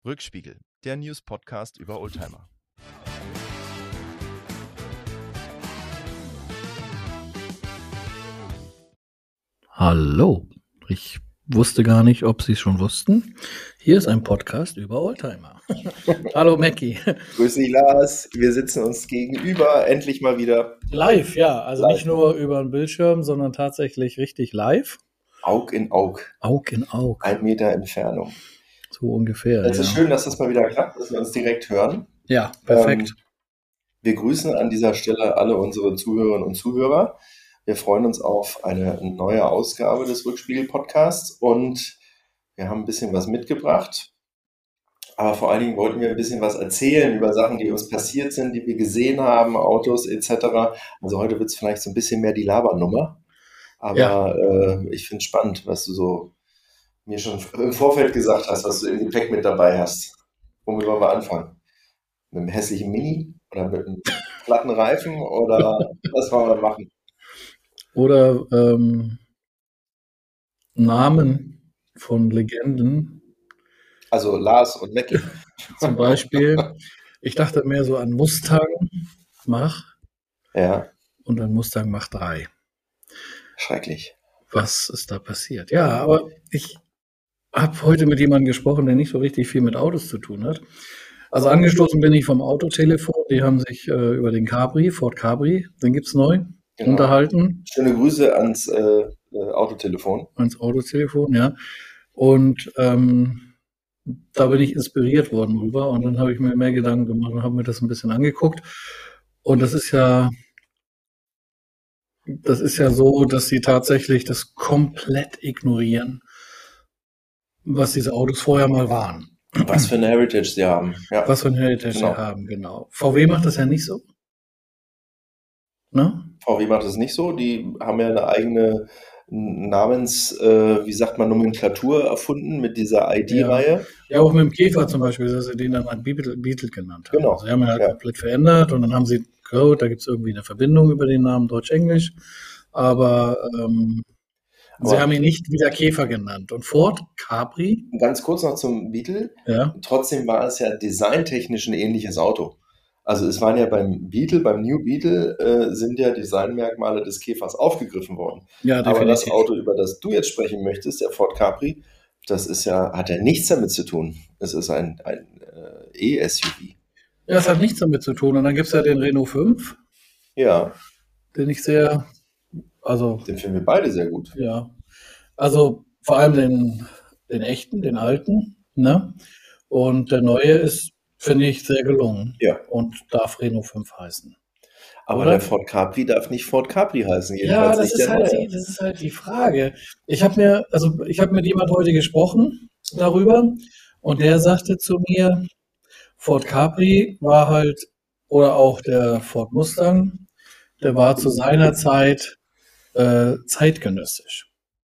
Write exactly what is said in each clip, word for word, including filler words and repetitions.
Rückspiegel, der News-Podcast über Oldtimer. Hallo, ich wusste gar nicht, ob Sie es schon wussten. Hier ist ein Podcast über Oldtimer. Hallo Mackie. Grüß dich, Lars. Wir sitzen uns gegenüber, endlich mal wieder. Live, ja, also Live. Nicht nur über einen Bildschirm, sondern tatsächlich richtig live. Aug in Aug. Aug in Aug. Ein Meter Entfernung. So ungefähr. Es ja. ist schön, dass das mal wieder klappt, dass wir uns direkt hören. Ja, perfekt. Ähm, wir grüßen an dieser Stelle alle unsere Zuhörerinnen und Zuhörer. Wir freuen uns auf eine neue Ausgabe des Rückspiegel-Podcasts und wir haben ein bisschen was mitgebracht. Aber vor allen Dingen wollten wir ein bisschen was erzählen über Sachen, die uns passiert sind, die wir gesehen haben, Autos et cetera. Also heute wird es vielleicht so ein bisschen mehr die Labernummer. Aber Ja. äh, ich finde es spannend, was du so mir schon im Vorfeld gesagt hast, was du im Gepäck mit dabei hast. Womit wollen wir anfangen? Mit einem hässlichen Mini oder mit einem platten Reifen oder was wollen wir machen? Oder ähm, Namen von Legenden. Also Lars und Mackie. Zum Beispiel, ich dachte mehr so an Mustang Mach Ja, und an Mustang Mach drei. schrecklich. Was ist da passiert? Ja, aber ich habe heute mit jemandem gesprochen, der nicht so richtig viel mit Autos zu tun hat. Also angestoßen bin ich vom Autotelefon. Die haben sich äh, über den Cabri, Ford Cabri, den gibt's neu, Genau. unterhalten. Schöne Grüße ans äh, äh, Autotelefon. Ans Autotelefon, ja. Und ähm, da bin ich inspiriert worden drüber. Und dann habe ich mir mehr Gedanken gemacht und habe mir das ein bisschen angeguckt. Und das ist ja, das ist ja so, dass sie tatsächlich das komplett ignorieren, was diese Autos vorher mal waren. Was für eine Heritage sie haben. Ja. Was für ein Heritage Genau. sie haben, genau. V W macht das ja nicht so. Ne? V W macht das nicht so. Die haben ja eine eigene Namens, äh, wie sagt man, Nomenklatur erfunden mit dieser I D-Reihe. Ja, auch mit dem Käfer zum Beispiel, dass sie den dann mal Beetle, Beetle genannt haben. Genau. Also sie haben ihn halt Ja. komplett verändert und dann haben sie Code, da gibt es irgendwie eine Verbindung über den Namen Deutsch-Englisch, aber ähm, sie Aber- haben ihn nicht wieder Käfer genannt. Und Ford Capri, Ganz kurz noch zum Beetle. ja, Trotzdem war es ja designtechnisch ein ähnliches Auto. Also es waren ja beim Beetle, beim New Beetle, äh, sind ja Designmerkmale des Käfers aufgegriffen worden. ja, Aber das definitiv. Auto, über das du jetzt sprechen möchtest, der Ford Capri, das ist ja, hat ja nichts damit zu tun. Es ist ein, ein äh, E-S U V. Ja, das hat nichts damit zu tun. Und dann gibt es ja den Renault fünf, Ja, den ich sehr, also den finden wir beide sehr gut. ja, also vor allem den, den echten, den alten, ne? Und der neue ist, finde ich, sehr gelungen Ja. und darf Renault fünf heißen. Aber Oder? der Ford Capri darf nicht Ford Capri heißen. Ja, Jedenfalls das nicht ist der halt neue. die, das ist halt die Frage. Ich habe mir, also ich habe mit jemand heute gesprochen darüber und der sagte zu mir, Ford Capri war halt, oder auch der Ford Mustang, der war zu seiner Zeit äh, zeitgenössisch.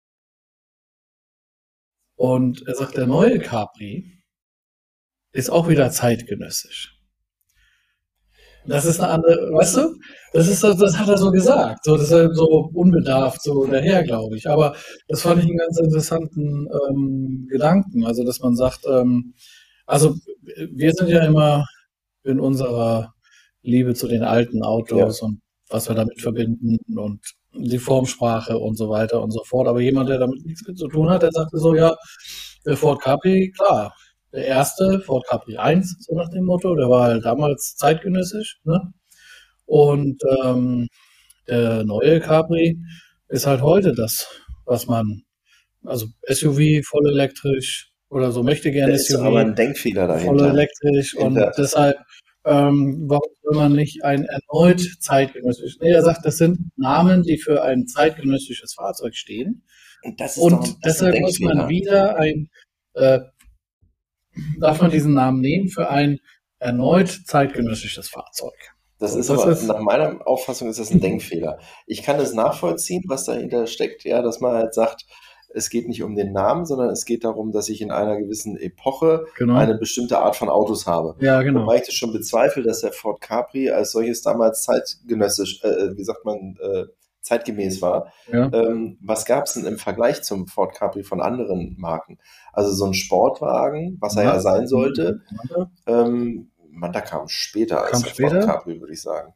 Und er sagt, der neue Capri ist auch wieder zeitgenössisch. Das ist eine andere, weißt du? Das ist, das das hat er so gesagt. So, das ist halt so unbedarft, so daher, glaube ich. Aber das fand ich einen ganz interessanten ähm, Gedanken. Also, dass man sagt, ähm, also wir sind ja immer in unserer Liebe zu den alten Autos und was wir damit verbinden und die Formsprache und so weiter und so fort. Aber jemand, der damit nichts mit zu tun hat, der sagte so, ja, der Ford Capri, klar, der erste, Ford Capri eins, so nach dem Motto, der war halt damals zeitgenössisch, ne? Und ähm, der neue Capri ist halt heute das, was man, also S U V, voll elektrisch oder so möchte Da gerne ist S U doch aber V, ein Denkfehler voll dahinter. elektrisch und Hinter- deshalb, ähm, warum soll man nicht ein erneut zeitgenössisch? Nee, er sagt, das sind Namen, die für ein zeitgenössisches Fahrzeug stehen. Und das ist doch Und ein, das ist ein deshalb muss man Denkfehler. wieder ein, äh, darf man diesen Namen nehmen für ein erneut zeitgenössisches Fahrzeug. Das So, ist das aber, ist- nach meiner Auffassung ist das ein Denkfehler. Ich kann es nachvollziehen, was dahinter steckt, ja, dass man halt sagt, es geht nicht um den Namen, sondern es geht darum, dass ich in einer gewissen Epoche Genau. eine bestimmte Art von Autos habe. Ja, genau. Wobei ich das schon bezweifle, dass der Ford Capri als solches damals zeitgenössisch, äh, wie sagt man, äh, zeitgemäß war. Ja. Ähm, was gab es denn im Vergleich zum Ford Capri von anderen Marken? Also so ein Sportwagen, was er ja sein sollte. Manta? Ähm, Manta kam später Kam als der später? Ford Capri, würde ich sagen.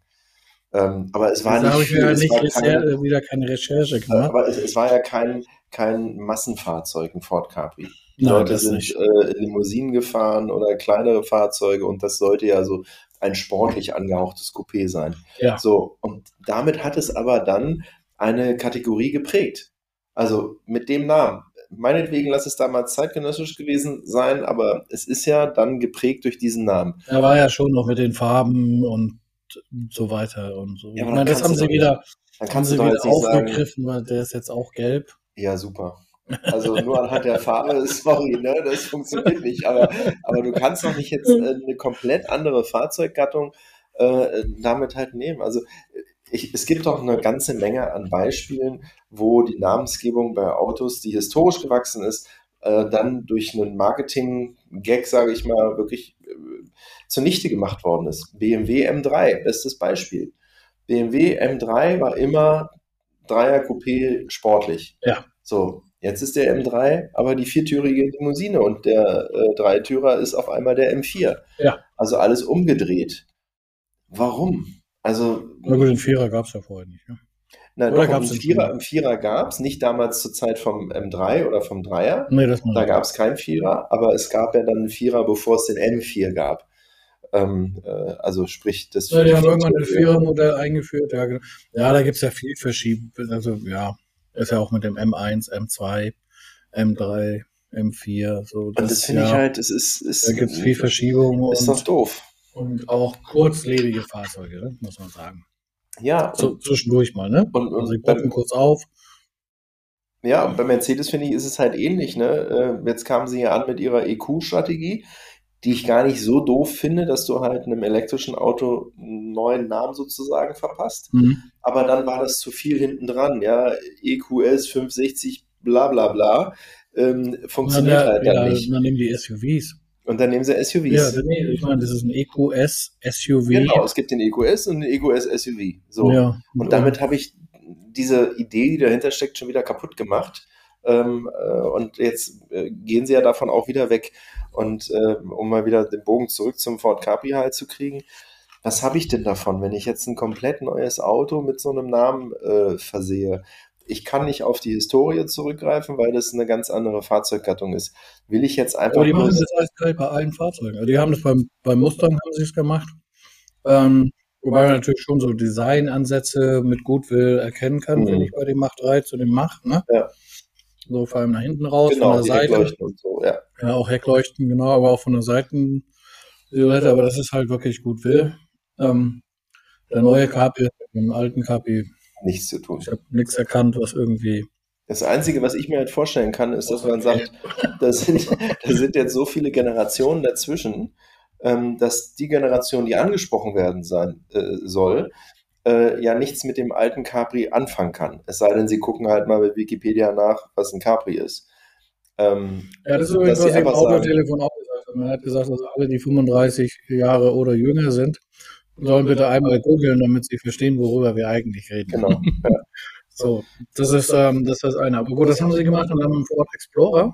Ähm, aber es war Da nicht habe ich viel. ja Es nicht war Recher- keine, wieder keine Recherche äh, gemacht. aber es, es war ja kein, kein Massenfahrzeug, ein Ford Capri. Die Nein, Leute das sind nicht. äh, Limousinen gefahren oder kleinere Fahrzeuge und das sollte ja so ein sportlich angehauchtes Coupé sein. Ja. So, und damit hat es aber dann eine Kategorie geprägt. Also mit dem Namen. Meinetwegen lass es damals zeitgenössisch gewesen sein, aber es ist ja dann geprägt durch diesen Namen. Er war ja schon noch mit den Farben und so weiter und so. Ja, ich aber meine, dann das kannst haben du sie doch nicht- wieder, Dann haben kannst sie du doch wieder jetzt nicht sagen, aufgegriffen, weil der ist jetzt auch gelb. ja, super. Also nur anhand der Farbe, sorry, ne, das funktioniert nicht. Aber, aber du kannst doch nicht jetzt äh, eine komplett andere Fahrzeuggattung äh, damit halt nehmen. Also ich, es gibt doch eine ganze Menge an Beispielen, wo die Namensgebung bei Autos, die historisch gewachsen ist, äh, dann durch einen Marketing-Gag, sage ich mal, wirklich äh, zunichte gemacht worden ist. B M W M drei, bestes Beispiel. B M W M drei war immer Dreier-Coupé sportlich. Ja. So, jetzt ist der M drei aber die viertürige Limousine und der äh, Dreitürer ist auf einmal der M vier. Ja. Also alles umgedreht. Warum? Also, Na gut, den Vierer gab es ja vorher nicht. Ne? na, Oder doch, einen gab's den Vierer, schon? einen Vierer gab es, nicht damals zur Zeit vom M drei oder vom Dreier. Nee, das Da meine ich. gab es keinen Vierer, aber es gab ja dann einen Vierer, bevor es den M vier gab. Ähm, äh, also sprich, das Ja, die haben irgendwann ein viertürige- Vierer-Modell eingeführt. Ja, genau. Ja, da gibt es ja viel verschieben. Also ja, ist ja auch mit dem M eins, M zwei, M drei, M vier. So, Und das das, finde ich ja, halt, es ist, ist, da gibt es viel Verschiebung ist doch und, doof. und auch kurzlebige Fahrzeuge, ne, muss man sagen. Ja, So und, zwischendurch mal, ne? und, Also die und beim, poppen kurz auf. ja, und bei Mercedes finde ich, ist es halt ähnlich, ne? Äh, Jetzt kamen sie ja an mit ihrer E Q-Strategie, die ich gar nicht so doof finde, dass du halt einem elektrischen Auto einen neuen Namen sozusagen verpasst. Mhm. Aber dann war das zu viel hinten dran, ja. E Q S fünfhundertsechzig, bla bla bla. Ähm, Und dann, funktioniert ja, halt dann ja, nicht. dann nehmen die S U Vs. Und dann nehmen sie S U Vs. Ja, nee, ich meine, das ist ein E Q S S U V. Genau, es gibt den E Q S und den E Q S S U V. So. Ja. Und damit habe ich diese Idee, die dahinter steckt, schon wieder kaputt gemacht. Ähm, äh, und jetzt äh, gehen sie ja davon auch wieder weg. Und äh, um mal wieder den Bogen zurück zum Ford Capri halt zu kriegen, was habe ich denn davon, wenn ich jetzt ein komplett neues Auto mit so einem Namen äh, versehe? Ich kann nicht auf die Historie zurückgreifen, weil das eine ganz andere Fahrzeuggattung ist. Will ich jetzt einfach Aber die nur- machen das eiskalt bei allen Fahrzeugen. Also die haben das beim, beim Mustang haben sie es gemacht. Ähm, wobei man natürlich schon so Designansätze mit Goodwill erkennen kann, Mhm. finde ich bei dem Mach drei zu dem Mach, ne? Ja. So vor allem nach hinten raus, genau, von der die Seite. Heckleuchten und so, ja. Ja, auch Heckleuchten, genau, aber auch von der Seiten. Aber das ist halt wirklich Goodwill. Ähm, der neue Capri, mit dem alten Capri, Nichts zu tun. ich habe nichts erkannt, was irgendwie. Das Einzige, was ich mir halt vorstellen kann, ist, dass man sagt, da sind, da sind jetzt so viele Generationen dazwischen, ähm, dass die Generation, die angesprochen werden sein äh, soll, äh, ja nichts mit dem alten Capri anfangen kann. Es sei denn, sie gucken halt mal bei Wikipedia nach, was ein Capri ist. Ähm, Ja, das ist übrigens, dass sie was ich im einfach sagen, Autotelefon auch gesagt habe. Man hat gesagt, dass alle, die fünfunddreißig Jahre oder jünger sind, sollen bitte einmal googeln, damit sie verstehen, worüber wir eigentlich reden. genau, ja, So, das ist, ähm, das ist das eine. Aber gut, das haben sie gemacht und dann mit dem Ford Explorer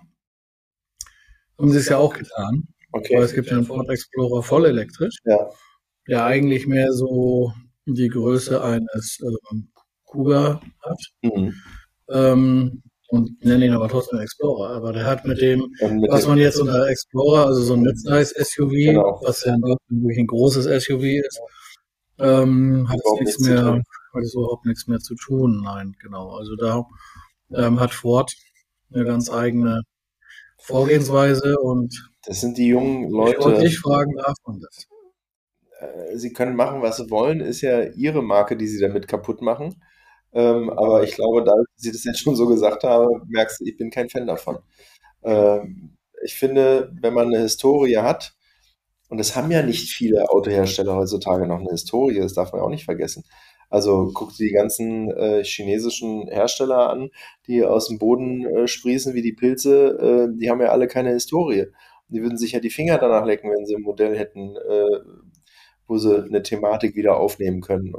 haben sie es ja auch getan. Weil okay, es gibt ja einen Ford Explorer voll elektrisch, ja, der eigentlich mehr so die Größe eines ähm, Kuga hat. mhm. Ähm, und nennen ihn aber trotzdem Explorer. Aber der hat mit dem, Und mit was dem, man jetzt unter Explorer, also so ein Midsize S U V, Genau. was ja in Deutschland wirklich ein großes S U V ist, ähm, hat es Überhaupt nichts nichts zu mehr, tun. hat es überhaupt nichts mehr zu tun. Nein, genau. Also da ähm, hat Ford eine ganz eigene Vorgehensweise und das sind die jungen ich wollte Leute, dich fragen, darf man das? äh, sie können machen, was sie wollen, ist ja ihre Marke, die sie damit kaputt machen. Ähm, aber ich glaube, dadurch, dass ich das jetzt schon so gesagt habe, merkst du, ich bin kein Fan davon. Ähm, ich finde, wenn man eine Historie hat, und es haben ja nicht viele Autohersteller heutzutage noch eine Historie, das darf man auch nicht vergessen. Also guck dir die ganzen äh, chinesischen Hersteller an, die aus dem Boden äh, sprießen wie die Pilze, äh, die haben ja alle keine Historie. Die würden sich ja die Finger danach lecken, wenn sie ein Modell hätten, äh, wo sie eine Thematik wieder aufnehmen können. Und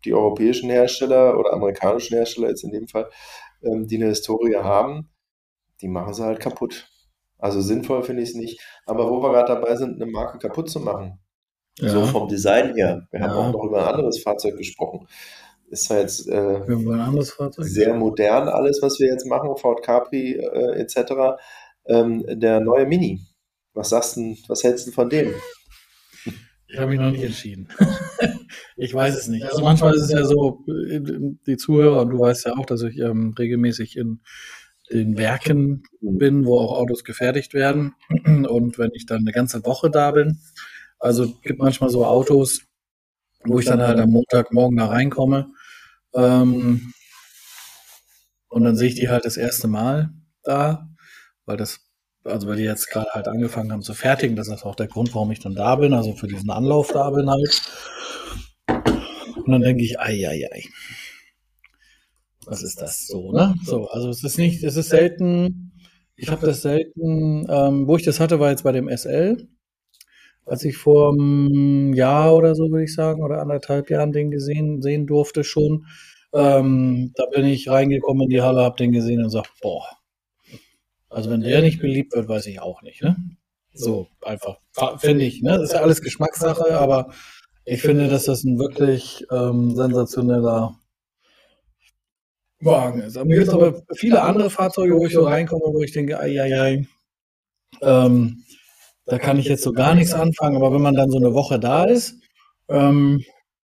die europäischen Hersteller oder amerikanischen Hersteller jetzt in dem Fall, ähm, die eine Historie haben, die machen sie halt kaputt. Also sinnvoll finde ich es nicht. Aber wo wir gerade dabei sind, eine Marke kaputt zu machen, Ja. so vom Design her, wir haben Ja. auch noch über ein anderes Fahrzeug gesprochen, ist zwar jetzt äh, Über ein anderes Fahrzeug. sehr modern alles, was wir jetzt machen, Ford Capri äh, et cetera. Ähm, der neue Mini. Was sagst du, was hältst du von dem? Ich habe mich noch nicht entschieden. Ich weiß es nicht. Also manchmal ist es ja so, die Zuhörer, und du weißt ja auch, dass ich ähm, regelmäßig in den Werken bin, wo auch Autos gefertigt werden. Und wenn ich dann eine ganze Woche da bin, also es gibt manchmal so Autos, wo ich dann halt am Montagmorgen da reinkomme, ähm, und dann sehe ich die halt das erste Mal da, weil das, also weil die jetzt gerade halt angefangen haben zu fertigen. Das ist auch der Grund, warum ich dann da bin, also für diesen Anlauf da bin halt. Und dann denke ich, ei, ei, ei. Was ist das so, ne? So, also es ist nicht, es ist selten, ich habe das selten, ähm, wo ich das hatte, war jetzt bei dem S L, als ich vor einem Jahr oder so, würde ich sagen, oder anderthalb Jahren den gesehen, sehen durfte schon. Ähm, da bin ich reingekommen in die Halle, hab den gesehen und sag, boah, also wenn der nicht beliebt wird, weiß ich auch nicht, ne? So, einfach, finde ich, ne? Das ist ja alles Geschmackssache, aber ich finde, dass das ein wirklich ähm, sensationeller Wagen ist. Aber mir gibt es aber viele andere Fahrzeuge, wo ich so reinkomme, wo ich denke, ei, ei, ei, ähm, da kann ich jetzt so gar nichts anfangen, aber wenn man dann so eine Woche da ist, ähm,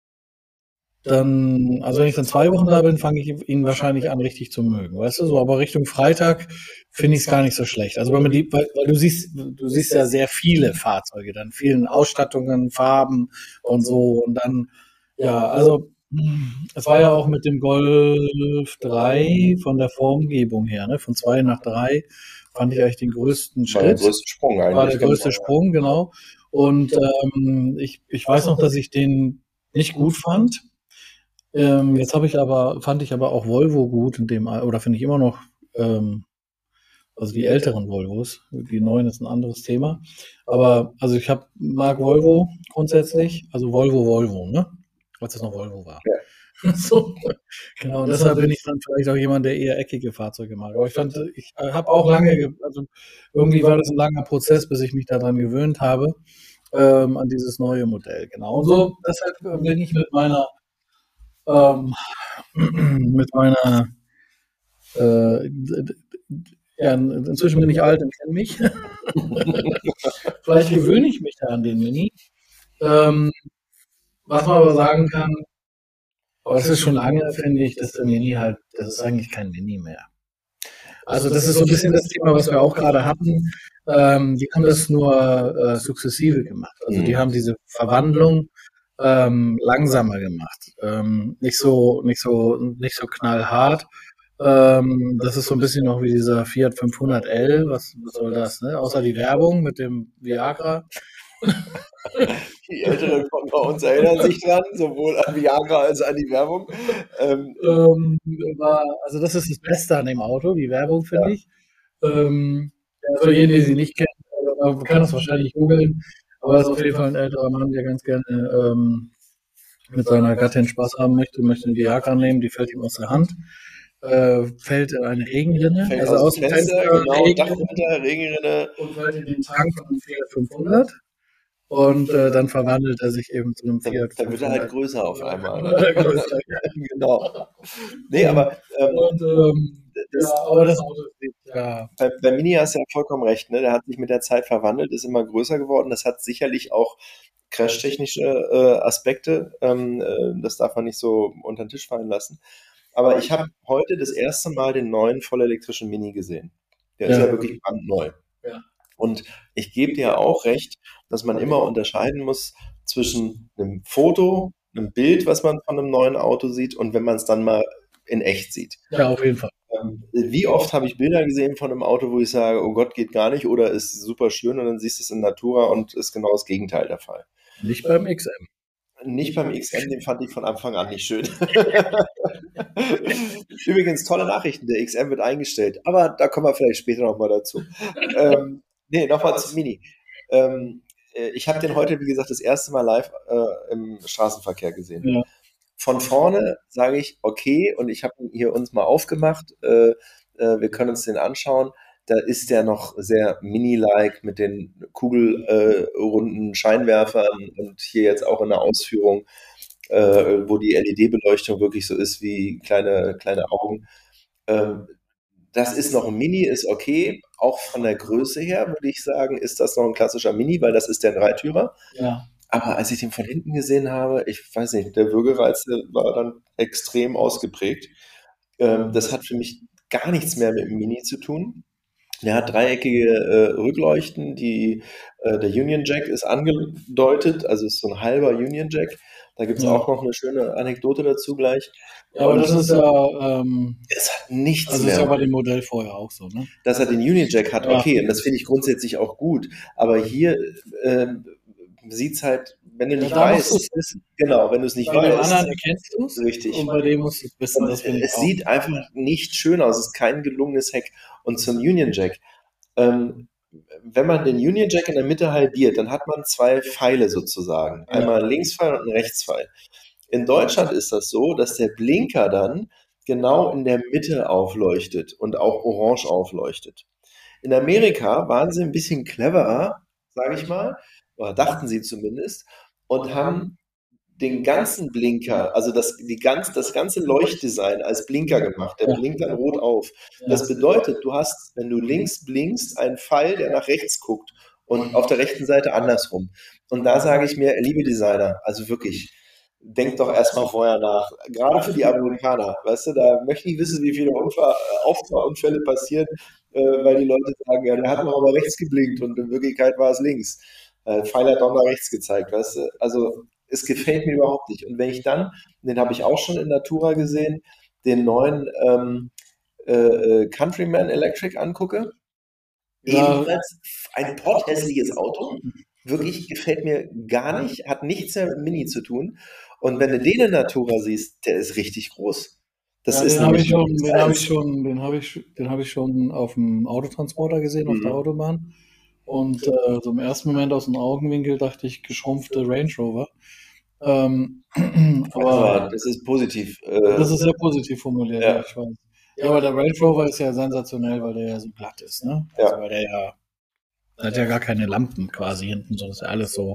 dann, also wenn ich dann zwei Wochen da bin, fange ich ihn wahrscheinlich an, richtig zu mögen, weißt du, so, aber Richtung Freitag finde ich es gar nicht so schlecht. Also wenn man die, weil, weil du siehst, du siehst ja sehr viele Fahrzeuge, dann vielen Ausstattungen, Farben und so, und dann, ja, also es war ja auch mit dem Golf drei von der Formgebung her, ne, von zwei nach drei, fand ich eigentlich den größten War der Schritt. größte Sprung eigentlich. War der größte genau. Sprung, genau. Und ähm, ich, ich weiß noch, dass ich den nicht gut fand. Ähm, jetzt habe ich aber, fand ich aber auch Volvo gut in dem, Al- oder finde ich immer noch, ähm, also die älteren Volvos, die neuen ist ein anderes Thema. Aber also ich habe mag Volvo grundsätzlich, also Volvo Volvo, ne? Als es noch Volvo war. So, genau, und deshalb bin ich dann vielleicht auch jemand, der eher eckige Fahrzeuge mag. Aber ich fand, ich habe auch lange, ge- also irgendwie war das ein langer Prozess, bis ich mich daran gewöhnt habe, ähm, an dieses neue Modell. Genau. Und so, deshalb äh, bin ich mit meiner, ähm, mit meiner, äh, d- d- ja, inzwischen bin ich alt und kenne mich. Vielleicht gewöhne ich mich da an den Mini. Ähm, was man aber sagen kann, aber es ist schon lange, finde ich, dass der Mini halt, das ist eigentlich kein Mini mehr. Also das ist so ein bisschen das Thema, was wir auch gerade hatten. Ähm, die haben das nur äh, sukzessive gemacht. Also die haben diese Verwandlung ähm, langsamer gemacht. Ähm, nicht so, nicht so, nicht so knallhart. Ähm, das ist so ein bisschen noch wie dieser Fiat fünfhundert L. Was, was soll das, ne? Außer die Werbung mit dem Viagra. Die Älteren von bei uns erinnern sich dran, sowohl an Viagra als an die Werbung. Ähm, Ähm, war, also das ist das Beste an dem Auto, die Werbung, finde Ja. ich. Ähm, ja, für jeden, die sie nicht kennen, also man kann das wahrscheinlich googeln, aber das ist auf jeden Fall ein älterer Mann, der ganz gerne ähm, mit seiner Gattin Spaß haben möchte, möchte einen Viagra nehmen, die fällt ihm aus der Hand, äh, fällt in eine Regenrinne, fällt also aus dem Fenster, genau, Regenrinne, Dach runter, Regenrinne. und fällt in den Tank von einem Fiat fünfhundert. Und äh, dann verwandelt er sich eben zu einem Dann, Fiat dann wird er halt fünfhundert. größer auf einmal. Oder Ne? größer, ja. Genau. Nee, aber ähm, Und, ähm, das, ja, aber das Auto ist ja, bei, bei Mini hast du ja vollkommen recht, ne? Der hat sich mit der Zeit verwandelt, ist immer größer geworden. Das hat sicherlich auch crashtechnische äh, Aspekte. Ähm, äh, das darf man nicht so unter den Tisch fallen lassen. Aber ich habe heute das erste Mal den neuen vollelektrischen Mini gesehen. Der ist Ja. ja wirklich brandneu. Ja. Und ich gebe dir auch recht, dass man immer unterscheiden muss zwischen einem Foto, einem Bild, was man von einem neuen Auto sieht, und wenn man es dann mal in echt sieht. ja, auf jeden Fall. Ähm, Wie oft habe ich Bilder gesehen von einem Auto, wo ich sage, oh Gott, geht gar nicht, oder ist super schön, und dann siehst du es in Natura und ist genau das Gegenteil der Fall. Nicht beim X M. Nicht beim X M, den fand ich von Anfang an nicht schön. Übrigens, tolle Nachrichten, der X M wird eingestellt, aber da kommen wir vielleicht später nochmal dazu. Ähm, nee, nochmal zum Mini. Ähm, äh, ich habe den heute, wie gesagt, das erste Mal live äh, im Straßenverkehr gesehen. Ja. von vorne sage ich, okay, und ich habe ihn hier uns mal aufgemacht, äh, äh, wir können uns den anschauen. Da ist der noch sehr mini-like mit den kugelrunden äh, Scheinwerfern und hier jetzt auch in der Ausführung, äh, wo die L E D-Beleuchtung wirklich so ist wie kleine, kleine Augen. Ähm, das ist noch ein Mini, ist okay. Auch von der Größe her würde ich sagen, ist das noch ein klassischer Mini, weil das ist der Dreitürer. Ja. Aber als ich den von hinten gesehen habe, ich weiß nicht, der Würgereiz der war dann extrem ausgeprägt. Ähm, das hat für mich gar nichts mehr mit dem Mini zu tun. Der hat dreieckige äh, Rückleuchten, die, äh, der Union Jack ist angedeutet, also ist so ein halber Union Jack. Da gibt es Ja. auch noch eine schöne Anekdote dazu gleich. Ja, aber das ist ja, ähm, Es hat nichts also mehr. ist ja bei dem Modell vorher auch so, ne? Dass er den Union Jack hat, Ja. okay, und das finde ich grundsätzlich auch gut. Aber hier ähm, sieht es halt, wenn du Ja, nicht da musst du's weißt, wissen. genau, wenn du es nicht Bei dem weißt, anderen erkennst du es richtig. und bei dem musst du es wissen. Und Das finde ich es auch. sieht einfach nicht schön aus, es ist kein gelungenes Heck. Und zum Union Jack, ähm, wenn man den Union Jack in der Mitte halbiert, dann hat man zwei Pfeile sozusagen. Einmal ein Linkspfeil und ein Rechtspfeil. In Deutschland ist das so, dass der Blinker dann genau in der Mitte aufleuchtet und auch orange aufleuchtet. In Amerika waren sie ein bisschen cleverer, sage ich mal, oder dachten sie zumindest, und haben den ganzen Blinker, also das, die ganz, das ganze Leuchtdesign als Blinker gemacht. Der blinkt dann rot auf. Das bedeutet, du hast, wenn du links blinkst, einen Pfeil, der nach rechts guckt und auf der rechten Seite andersrum. Und da sage ich mir, liebe Designer, also wirklich, denkt doch erstmal vorher nach. Gerade für die Amerikaner, weißt du, da möchte ich wissen, wie viele Unfall, Auffahrunfälle passieren, äh, weil die Leute sagen, ja, der hat noch aber rechts geblinkt und in Wirklichkeit war es links. Äh, Pfeil hat doch nach rechts gezeigt, weißt du. Also es gefällt mir überhaupt nicht. Und wenn ich dann, den habe ich auch schon in Natura gesehen, den neuen ähm, äh, Countryman Electric angucke, Ja. ebenfalls ein potthässliches Auto, wirklich gefällt mir gar nicht, hat nichts mehr mit Mini zu tun. Und wenn du den in Natura siehst, der ist richtig groß. Das Ja, ist den habe nämlich ich schon, den habe ich eins. schon, den habe ich, den habe ich schon auf dem Autotransporter gesehen, auf der Mhm. Autobahn. Und äh, so im ersten Moment aus dem Augenwinkel dachte ich, geschrumpfte Range Rover. Ähm, Aber aber das ist positiv. Äh, das ist sehr positiv formuliert, Ja. ja, ich weiß. Ja, aber der Range Rover ist ja sensationell, weil der ja so glatt ist, ne? Ja. Also weil der ja, der hat ja gar keine Lampen quasi hinten, sondern ist ja alles so,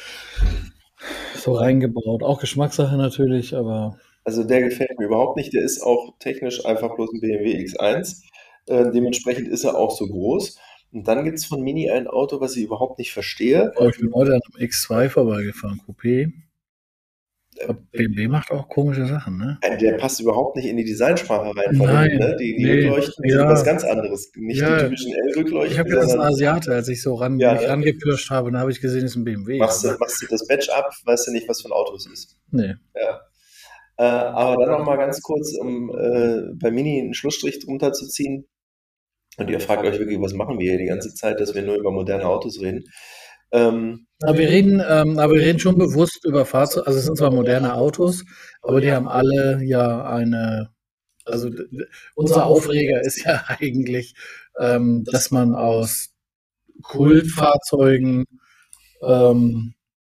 so reingebaut. Auch Geschmackssache natürlich, aber Also der gefällt mir überhaupt nicht. Der ist auch technisch einfach bloß ein B M W X eins. Äh, dementsprechend ist er auch so groß. Und dann gibt es von Mini ein Auto, was ich überhaupt nicht verstehe. oh, ich bin heute an einem X zwei vorbeigefahren, Coupé. Aber B M W macht auch komische Sachen, ne? Äh, Der passt überhaupt nicht in die Designsprache rein von Nein, hinten. Ne? Die, die nee, Rückleuchten ja. sind was ganz anderes. Nicht Ja. die typischen L-Rückleuchten, Ich habe gedacht, das ist ein sondern Asiate, als ich so ran, Ja, mich ne? rangepirscht habe, dann habe ich gesehen, es ist ein B M W. machst du, aber- machst du das Badge ab, weißt du nicht, was für ein Auto es ist. Nee. Ja. Äh, aber dann noch mal ganz kurz, um äh, bei Mini einen Schlussstrich drunter zu ziehen. Und ihr fragt euch wirklich, was machen wir hier die ganze Zeit, dass wir nur über moderne Autos reden. Ähm, Aber wir reden, ähm, aber wir reden schon bewusst über Fahrzeuge, also es sind zwar moderne Autos, aber die haben alle ja eine, also d- d- unser Aufreger ist ja eigentlich, ähm, dass man aus Kultfahrzeugen, ähm,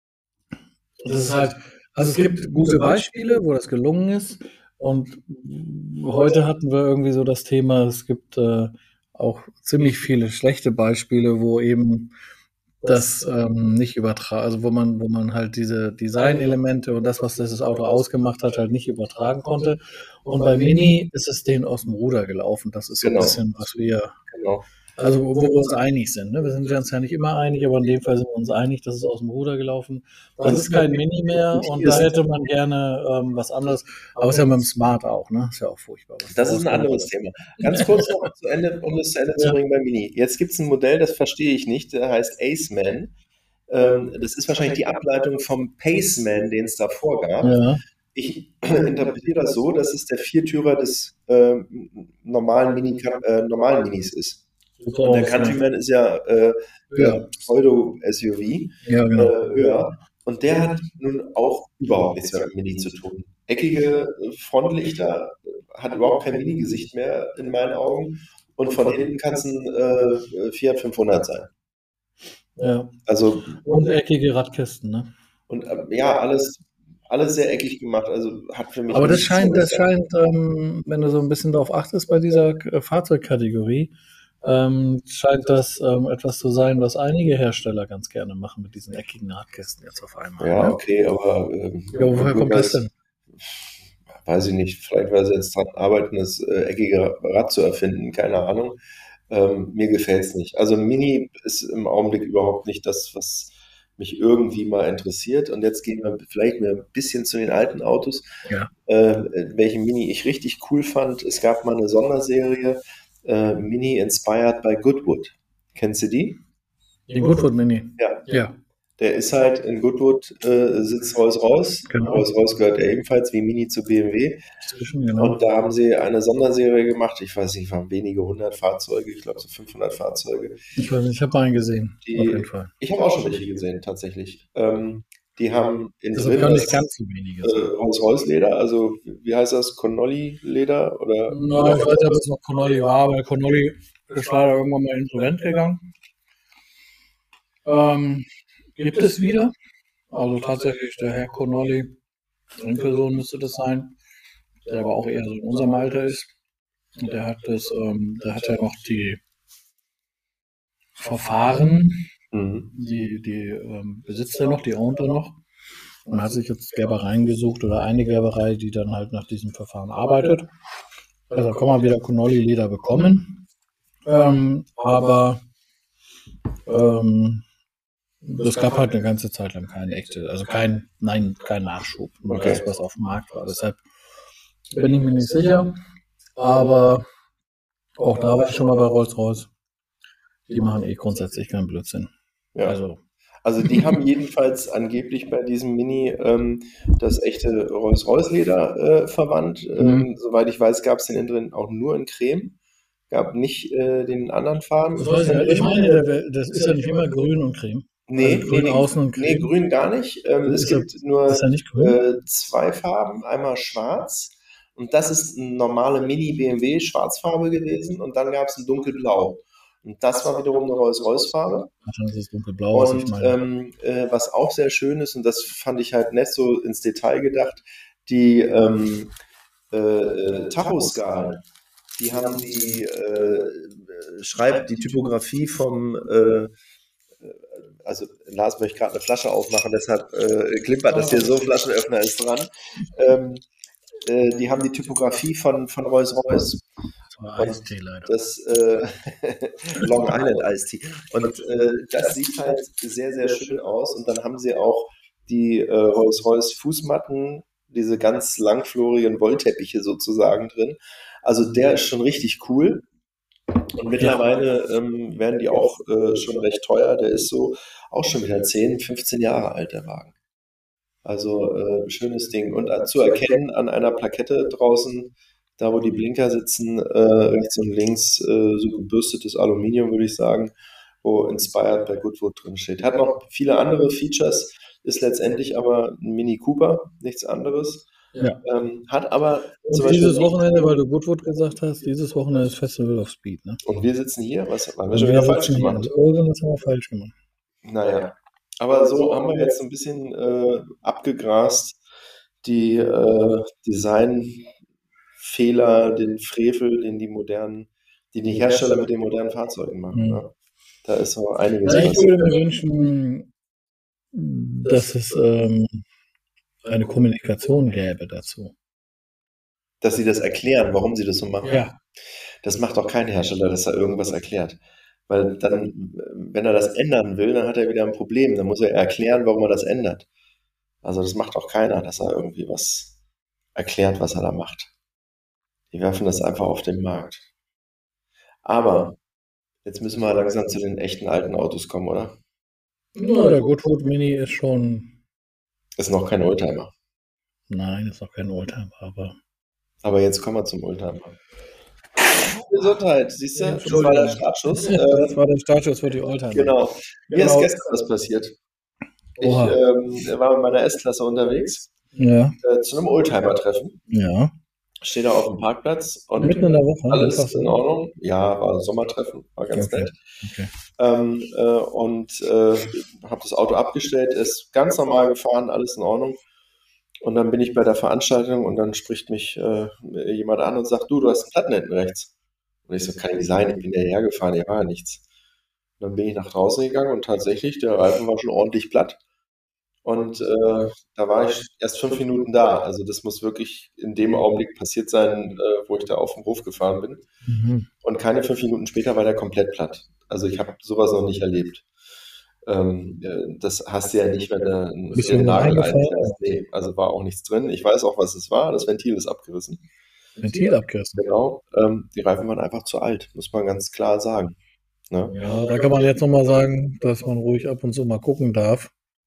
das ist halt, also es gibt gute Beispiele, wo das gelungen ist. Und heute hatten wir irgendwie so das Thema, es gibt äh, auch ziemlich viele schlechte Beispiele, wo eben das ähm, nicht übertragen, also wo man, wo man halt diese Designelemente und das, was das Auto ausgemacht hat, halt nicht übertragen konnte. Und bei Mini ist es denen aus dem Ruder gelaufen. Das ist so ein Genau. bisschen, was wir, genau. also wo, wo wir uns einig sind. Ne? Wir sind uns ja nicht immer einig, aber in dem Fall sind wir uns einig, das ist aus dem Ruder gelaufen. Das ist kein Mini mehr und da hätte man gerne ähm, was anderes. Aber es ist ja mit dem Smart auch, ne? Ist ja auch furchtbar. was Das ist ein rauskommt. anderes Thema. Ganz kurz noch zu Ende, um das zu Ende zu Ja. bringen bei Mini. Jetzt gibt es ein Modell, das verstehe ich nicht, der heißt Aceman. Ähm, das ist wahrscheinlich die Ableitung vom Paceman, den es davor gab. Ja. Ich interpretiere das so, dass es der Viertürer des ähm, normalen, Mini, äh, normalen Minis ist. Und der Countryman ist ja äh, Ja. Pseudo-S U V, Ja, äh, genau. höher. Und der hat nun auch überhaupt nichts mehr mit Mini zu tun. Eckige äh, Frontlichter, äh, hat überhaupt kein Mini-Gesicht mehr in meinen Augen. Und von hinten kann es ein äh, Fiat fünfhundert sein. Ja. Also, Und eckige Radkästen, ne? und äh, ja, alles, alles sehr eckig gemacht, also hat für mich... Aber das nichts scheint, so das gesagt. scheint, ähm, wenn du so ein bisschen darauf achtest bei dieser äh, Fahrzeugkategorie, ähm, scheint das ähm, etwas zu sein, was einige Hersteller ganz gerne machen mit diesen eckigen Radkästen jetzt auf einmal. Ja, Ne? okay, aber... Ähm, Ja, woher kommt das denn? Weiß ich nicht, vielleicht weil sie jetzt dran arbeiten, das äh, eckige Rad zu erfinden, keine Ahnung. Ähm, mir gefällt es nicht. Also Mini ist im Augenblick überhaupt nicht das, was mich irgendwie mal interessiert. Und jetzt gehen wir vielleicht mal ein bisschen zu den alten Autos. Ja. Äh, welchen Mini ich richtig cool fand. Es gab mal eine Sonderserie, äh, Mini Inspired by Goodwood. Kennst du die? Den Goodwood Mini. Ja. Ja. Der ist halt in Goodwood, äh, sitzt Rolls-Royce. Genau. Rolls-Royce gehört ja ebenfalls wie Mini zu B M W. Zwischen, genau. Und da haben sie eine Sonderserie gemacht. Ich weiß nicht, waren wenige hundert Fahrzeuge, ich glaube so fünfhundert Fahrzeuge. Ich weiß nicht, ich habe einen gesehen. Die, auf jeden Fall. Ich habe auch schon welche gesehen, tatsächlich. Ähm, die haben in Das drin ist gar nicht das, ganz so wenige. äh, Rolls-Royce-Leder, also wie heißt das? Connolly-Leder? Oder, Na, ich weiß nicht, ob es noch Connolly war, weil Connolly ist leider irgendwann mal insolvent gegangen. Ähm, gibt es wieder. Also tatsächlich der Herr Connolly, Enkelsohn müsste das sein, der aber auch eher so in unserem Alter ist. Und der hat das, ähm, der hat ja noch die Verfahren, Mhm. die, die ähm, besitzt er noch, die ownt er noch. Und hat sich jetzt Gerbereien gesucht oder eine Gerberei, die dann halt nach diesem Verfahren arbeitet. Also kann man wieder Connolly-Leder bekommen. Ähm, aber ähm, das gab halt eine ganze Zeit lang keine echte, also kein, nein, kein Nachschub, nur Okay. das, was auf dem Markt war. Deshalb bin ich mir nicht sicher, aber auch da war ich schon mal bei Rolls-Royce. Die machen eh grundsätzlich keinen Blödsinn. Ja. Also, Also die haben jedenfalls angeblich bei diesem Mini ähm, das echte Rolls-Royce-Leder äh, verwandt. Ähm, Mhm. Soweit ich weiß, gab es den innen drin auch nur in Creme. Gab nicht äh, den anderen Farben. das weiß ich nicht. Ich meine, der wär- das ist ja nicht immer grün und creme. Nee, Also grün nee, außen und nee, creme. grün gar nicht. Ähm, es Ist er- gibt nur ist er nicht grün? äh, zwei Farben, einmal schwarz und das ist eine normale Mini-B M W-Schwarzfarbe gewesen und dann gab es ein dunkelblau. Und das war wiederum eine Rolls-Royce-Farbe. Ach, dann ist es dunkelblau, was ich Und meine. ähm, äh, was auch sehr schön ist, und das fand ich halt nicht so ins Detail gedacht, die ähm, äh, äh, Tachoskalen, die haben die, äh, schreibt die Typografie vom, äh, also Lars möchte gerade eine Flasche aufmachen, deshalb äh, klimpert das hier so, Flaschenöffner ist dran. Ähm, äh, die haben die Typografie von, von Rolls-Royce. Das war Eistee leider. Das äh, Long Island Iced Tea. Und äh, das sieht halt sehr, sehr schön aus. Und dann haben sie auch die äh, Rolls-Royce Fußmatten, diese ganz langflorigen Wollteppiche sozusagen drin. Also der ist schon richtig cool. Und mittlerweile ähm, werden die auch äh, schon recht teuer. Der ist so auch schon wieder zehn, fünfzehn Jahre alt, der Wagen. Also äh, schönes Ding. Und äh, zu erkennen an einer Plakette draußen, da wo die Blinker sitzen, äh, rechts und links, äh, so gebürstetes Aluminium, würde ich sagen, wo Inspired by Goodwood drin steht. Hat noch viele andere Features, ist letztendlich aber ein Mini Cooper, nichts anderes. Ja. Ähm, hat aber Und dieses Wochenende, weil du Goodwood gesagt hast, dieses Wochenende ist Festival of Speed, ne? Und wir sitzen hier, was haben wir Und schon wir wieder falsch sitzen hier. gemacht? Irgendwas haben wir falsch gemacht. Naja, aber so haben wir jetzt so ein bisschen äh, abgegrast, die äh, Designfehler, den Frevel, den die modernen, die die Hersteller mit den modernen Fahrzeugen machen. Mhm. Ne? Da ist so einiges. Also ich passiert. würde mir wünschen, dass es ähm, eine Kommunikation gäbe dazu. Dass sie das erklären, warum sie das so machen. Ja. Das macht doch kein Hersteller, dass er irgendwas erklärt. Weil dann, wenn er das ändern will, dann hat er wieder ein Problem. Dann muss er erklären, warum er das ändert. Also das macht auch keiner, dass er irgendwie was erklärt, was er da macht. Die werfen das einfach auf den Markt. Aber jetzt müssen wir langsam zu den echten alten Autos kommen, oder? Ja, der Goodwood Mini ist schon, Ist noch kein Oldtimer. nein, ist noch kein Oldtimer, aber Aber jetzt kommen wir zum Oldtimer. Gesundheit, siehst du? Das war der Startschuss. das Ähm, war der Startschuss für die Oldtimer. genau. Mir ist Genau. gestern was passiert. Ich Oha. ähm, war mit meiner S-Klasse unterwegs, Ja, äh, zu einem Oldtimer-Treffen. ja. Stehe da auf dem Parkplatz und Mitten in der Woche. alles einfach so. in Ordnung. Ja, war ein Sommertreffen, war ganz Okay. nett. Okay. Ähm, äh, und äh, habe das Auto abgestellt, ist ganz normal gefahren, alles in Ordnung. Und dann bin ich bei der Veranstaltung und dann spricht mich äh, jemand an und sagt, du, du hast einen Platten hinten rechts. Und ich so, kann nicht sein, ich bin ja hergefahren, hier war ja nichts. Und dann bin ich nach draußen gegangen und tatsächlich, der Reifen war schon ordentlich platt. Und äh, da war ich erst fünf Minuten da. Also das muss wirklich in dem Augenblick passiert sein, äh, wo ich da auf den Hof gefahren bin. Mhm. Und keine fünf Minuten später war der komplett platt. Also ich habe sowas noch nicht erlebt. Ähm, äh, das hast du ja nicht, wenn du einen Bist du einen Nagel reingefallen? einfährst. Nee, also war auch nichts drin. Ich weiß auch, was es war. Das Ventil ist abgerissen. Ventil abgerissen. Genau. Ähm, die Reifen waren einfach zu alt, muss man ganz klar sagen. Ne? Ja, da kann man jetzt nochmal sagen, dass man ruhig ab und zu mal gucken darf.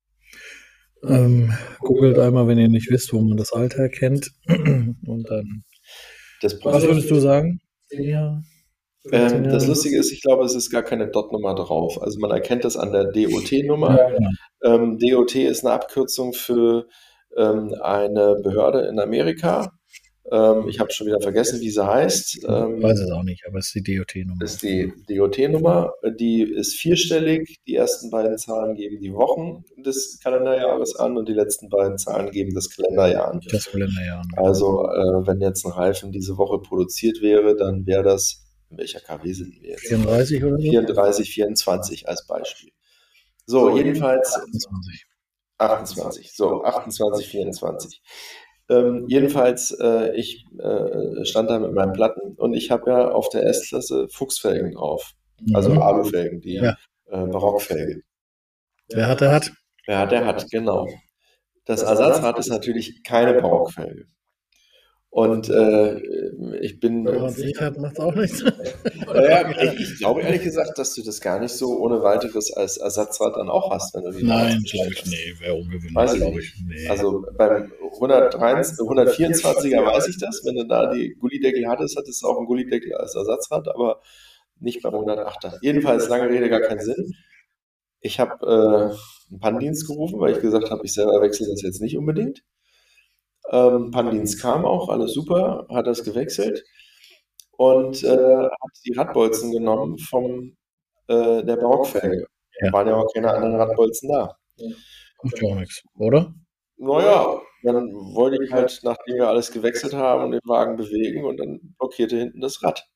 Ähm, googelt einmal, wenn ihr nicht wisst, wo man das Alter erkennt. Und dann. Das Was Problem, würdest du sagen? Zehn Jahre? ähm, das Lustige ist, ich glaube, es ist gar keine Dot-Nummer drauf. Also man erkennt das an der D O T-Nummer. Ja, genau. Ähm, D O T ist eine Abkürzung für ähm, eine Behörde in Amerika. Ähm, ich habe schon wieder vergessen, wie sie heißt. Ich Ähm, weiß es auch nicht, aber es ist die D O T-Nummer. ist die D O T-Nummer. Die ist vierstellig. Die ersten beiden Zahlen geben die Wochen des Kalenderjahres an und die letzten beiden Zahlen geben das Kalenderjahr an. Das Kalenderjahr. Also äh, wenn jetzt ein Reifen diese Woche produziert wäre, dann wäre das, in welcher K W sind wir jetzt? vierunddreißig oder so? vierunddreißig, vierundzwanzig als Beispiel. So, jedenfalls achtundzwanzig. achtundzwanzig. So, achtundzwanzig, vierundzwanzig. Ähm, jedenfalls, äh, ich äh, stand da mit meinen Platten und ich habe ja auf der S-Klasse Fuchsfelgen drauf. Also Mhm. Alufelgen, die Ja. äh, Barockfelgen. Wer hat, der hat? Ja, der hat, genau. Das Ersatzrad ist natürlich keine Barockfelge. Und äh, ich bin. Wenn man es nicht hat, macht es auch nichts. Naja, ich, ich glaube ehrlich gesagt, dass du das gar nicht so ohne weiteres als Ersatzrad dann auch hast, wenn du die Nein, Rad glaube ich, hast. nee, wäre ungewöhnlich, Weiß ich glaube nicht. ich. Nee. Also beim hundertdreiundzwanzig hundertvierundzwanziger weiß ich das. Wenn du da die Gullideckel hattest, hattest du auch einen Gullideckel als Ersatzrad, aber nicht beim hundertachter. Jedenfalls, lange Rede, gar keinen Sinn. Ich habe äh, einen Pannendienst gerufen, weil ich gesagt habe, ich selber wechsle das jetzt nicht unbedingt. Ähm, Pannendienst kam auch, alles super, hat das gewechselt und äh, hat die Radbolzen genommen vom äh, der Barockfelge. Da Ja. waren ja auch keine anderen Radbolzen da. Macht ja auch nichts, oder? Naja, dann wollte ich halt, nachdem wir alles gewechselt haben, den Wagen bewegen und dann blockierte hinten das Rad.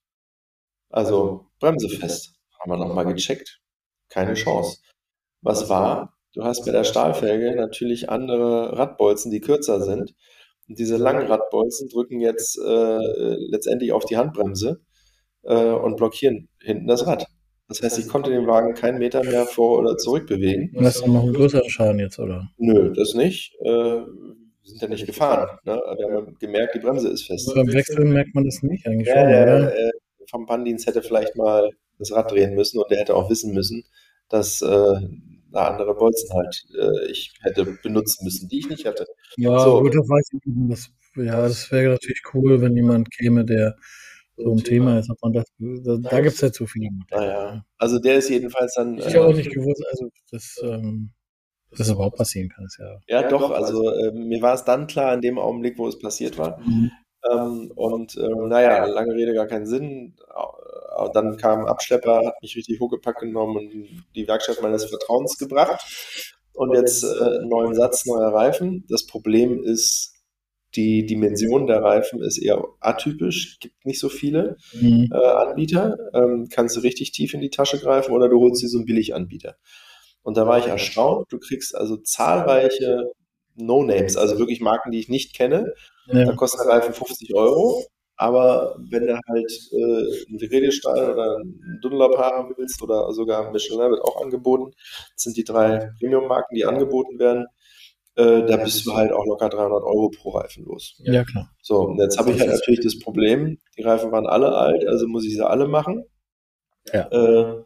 Also Bremse fest. Haben wir nochmal gecheckt. Keine Chance. Was war? Du hast bei der Stahlfelge natürlich andere Radbolzen, die kürzer sind. Und diese langen Radbolzen drücken jetzt äh, letztendlich auf die Handbremse äh, und blockieren hinten das Rad. Das heißt, ich konnte den Wagen keinen Meter mehr vor- oder zurück bewegen. Das ist dann noch ein größerer Schaden jetzt, oder? Nö, das nicht. Äh, wir sind ja nicht gefahren. Ne? Wir haben ja gemerkt, die Bremse ist fest. Beim Wechseln merkt man das nicht eigentlich Ja, schon, der oder? äh, vom Pannendienst hätte vielleicht mal das Rad drehen müssen und der hätte auch wissen müssen, dass äh, da andere Bolzen halt äh, ich hätte benutzen müssen, die ich nicht hatte. Ja, So. gut, das weiß ich nicht. Das, ja, das wäre natürlich cool, wenn jemand käme, der so ein Thema ist. Aber das, da da gibt es ja zu viele Modelle. Naja, also der ist jedenfalls dann. Ich habe auch Äh, nicht gewusst, also das, ähm, dass das überhaupt passieren kann, ist ja. ja, doch, also äh, mir war es dann klar in dem Augenblick, wo es passiert war. Mhm. Ähm, und ähm, naja, lange Rede, gar keinen Sinn. Äh, Dann kam ein Abschlepper, hat mich richtig hochgepackt genommen und in die Werkstatt meines Vertrauens gebracht. Und jetzt äh, neuen Satz, neuer Reifen. Das Problem ist, die Dimension der Reifen ist eher atypisch, gibt nicht so viele Mhm. äh, Anbieter. Ähm, kannst du richtig tief in die Tasche greifen oder du holst dir so einen Billiganbieter. Und da war ich erstaunt. Du kriegst also zahlreiche No-Names, also wirklich Marken, die ich nicht kenne. Da Ja. kostet der Reifen fünfzig Euro. Aber wenn du halt äh, einen Vredestein oder einen Dunlop haben willst oder sogar Michelin wird auch angeboten, das sind die drei Premium-Marken, die angeboten werden, äh, da bist du halt auch locker dreihundert Euro pro Reifen los. Ja, klar. So, und jetzt habe ich halt natürlich das Problem, die Reifen waren alle alt, also muss ich sie alle machen. Ja. Äh,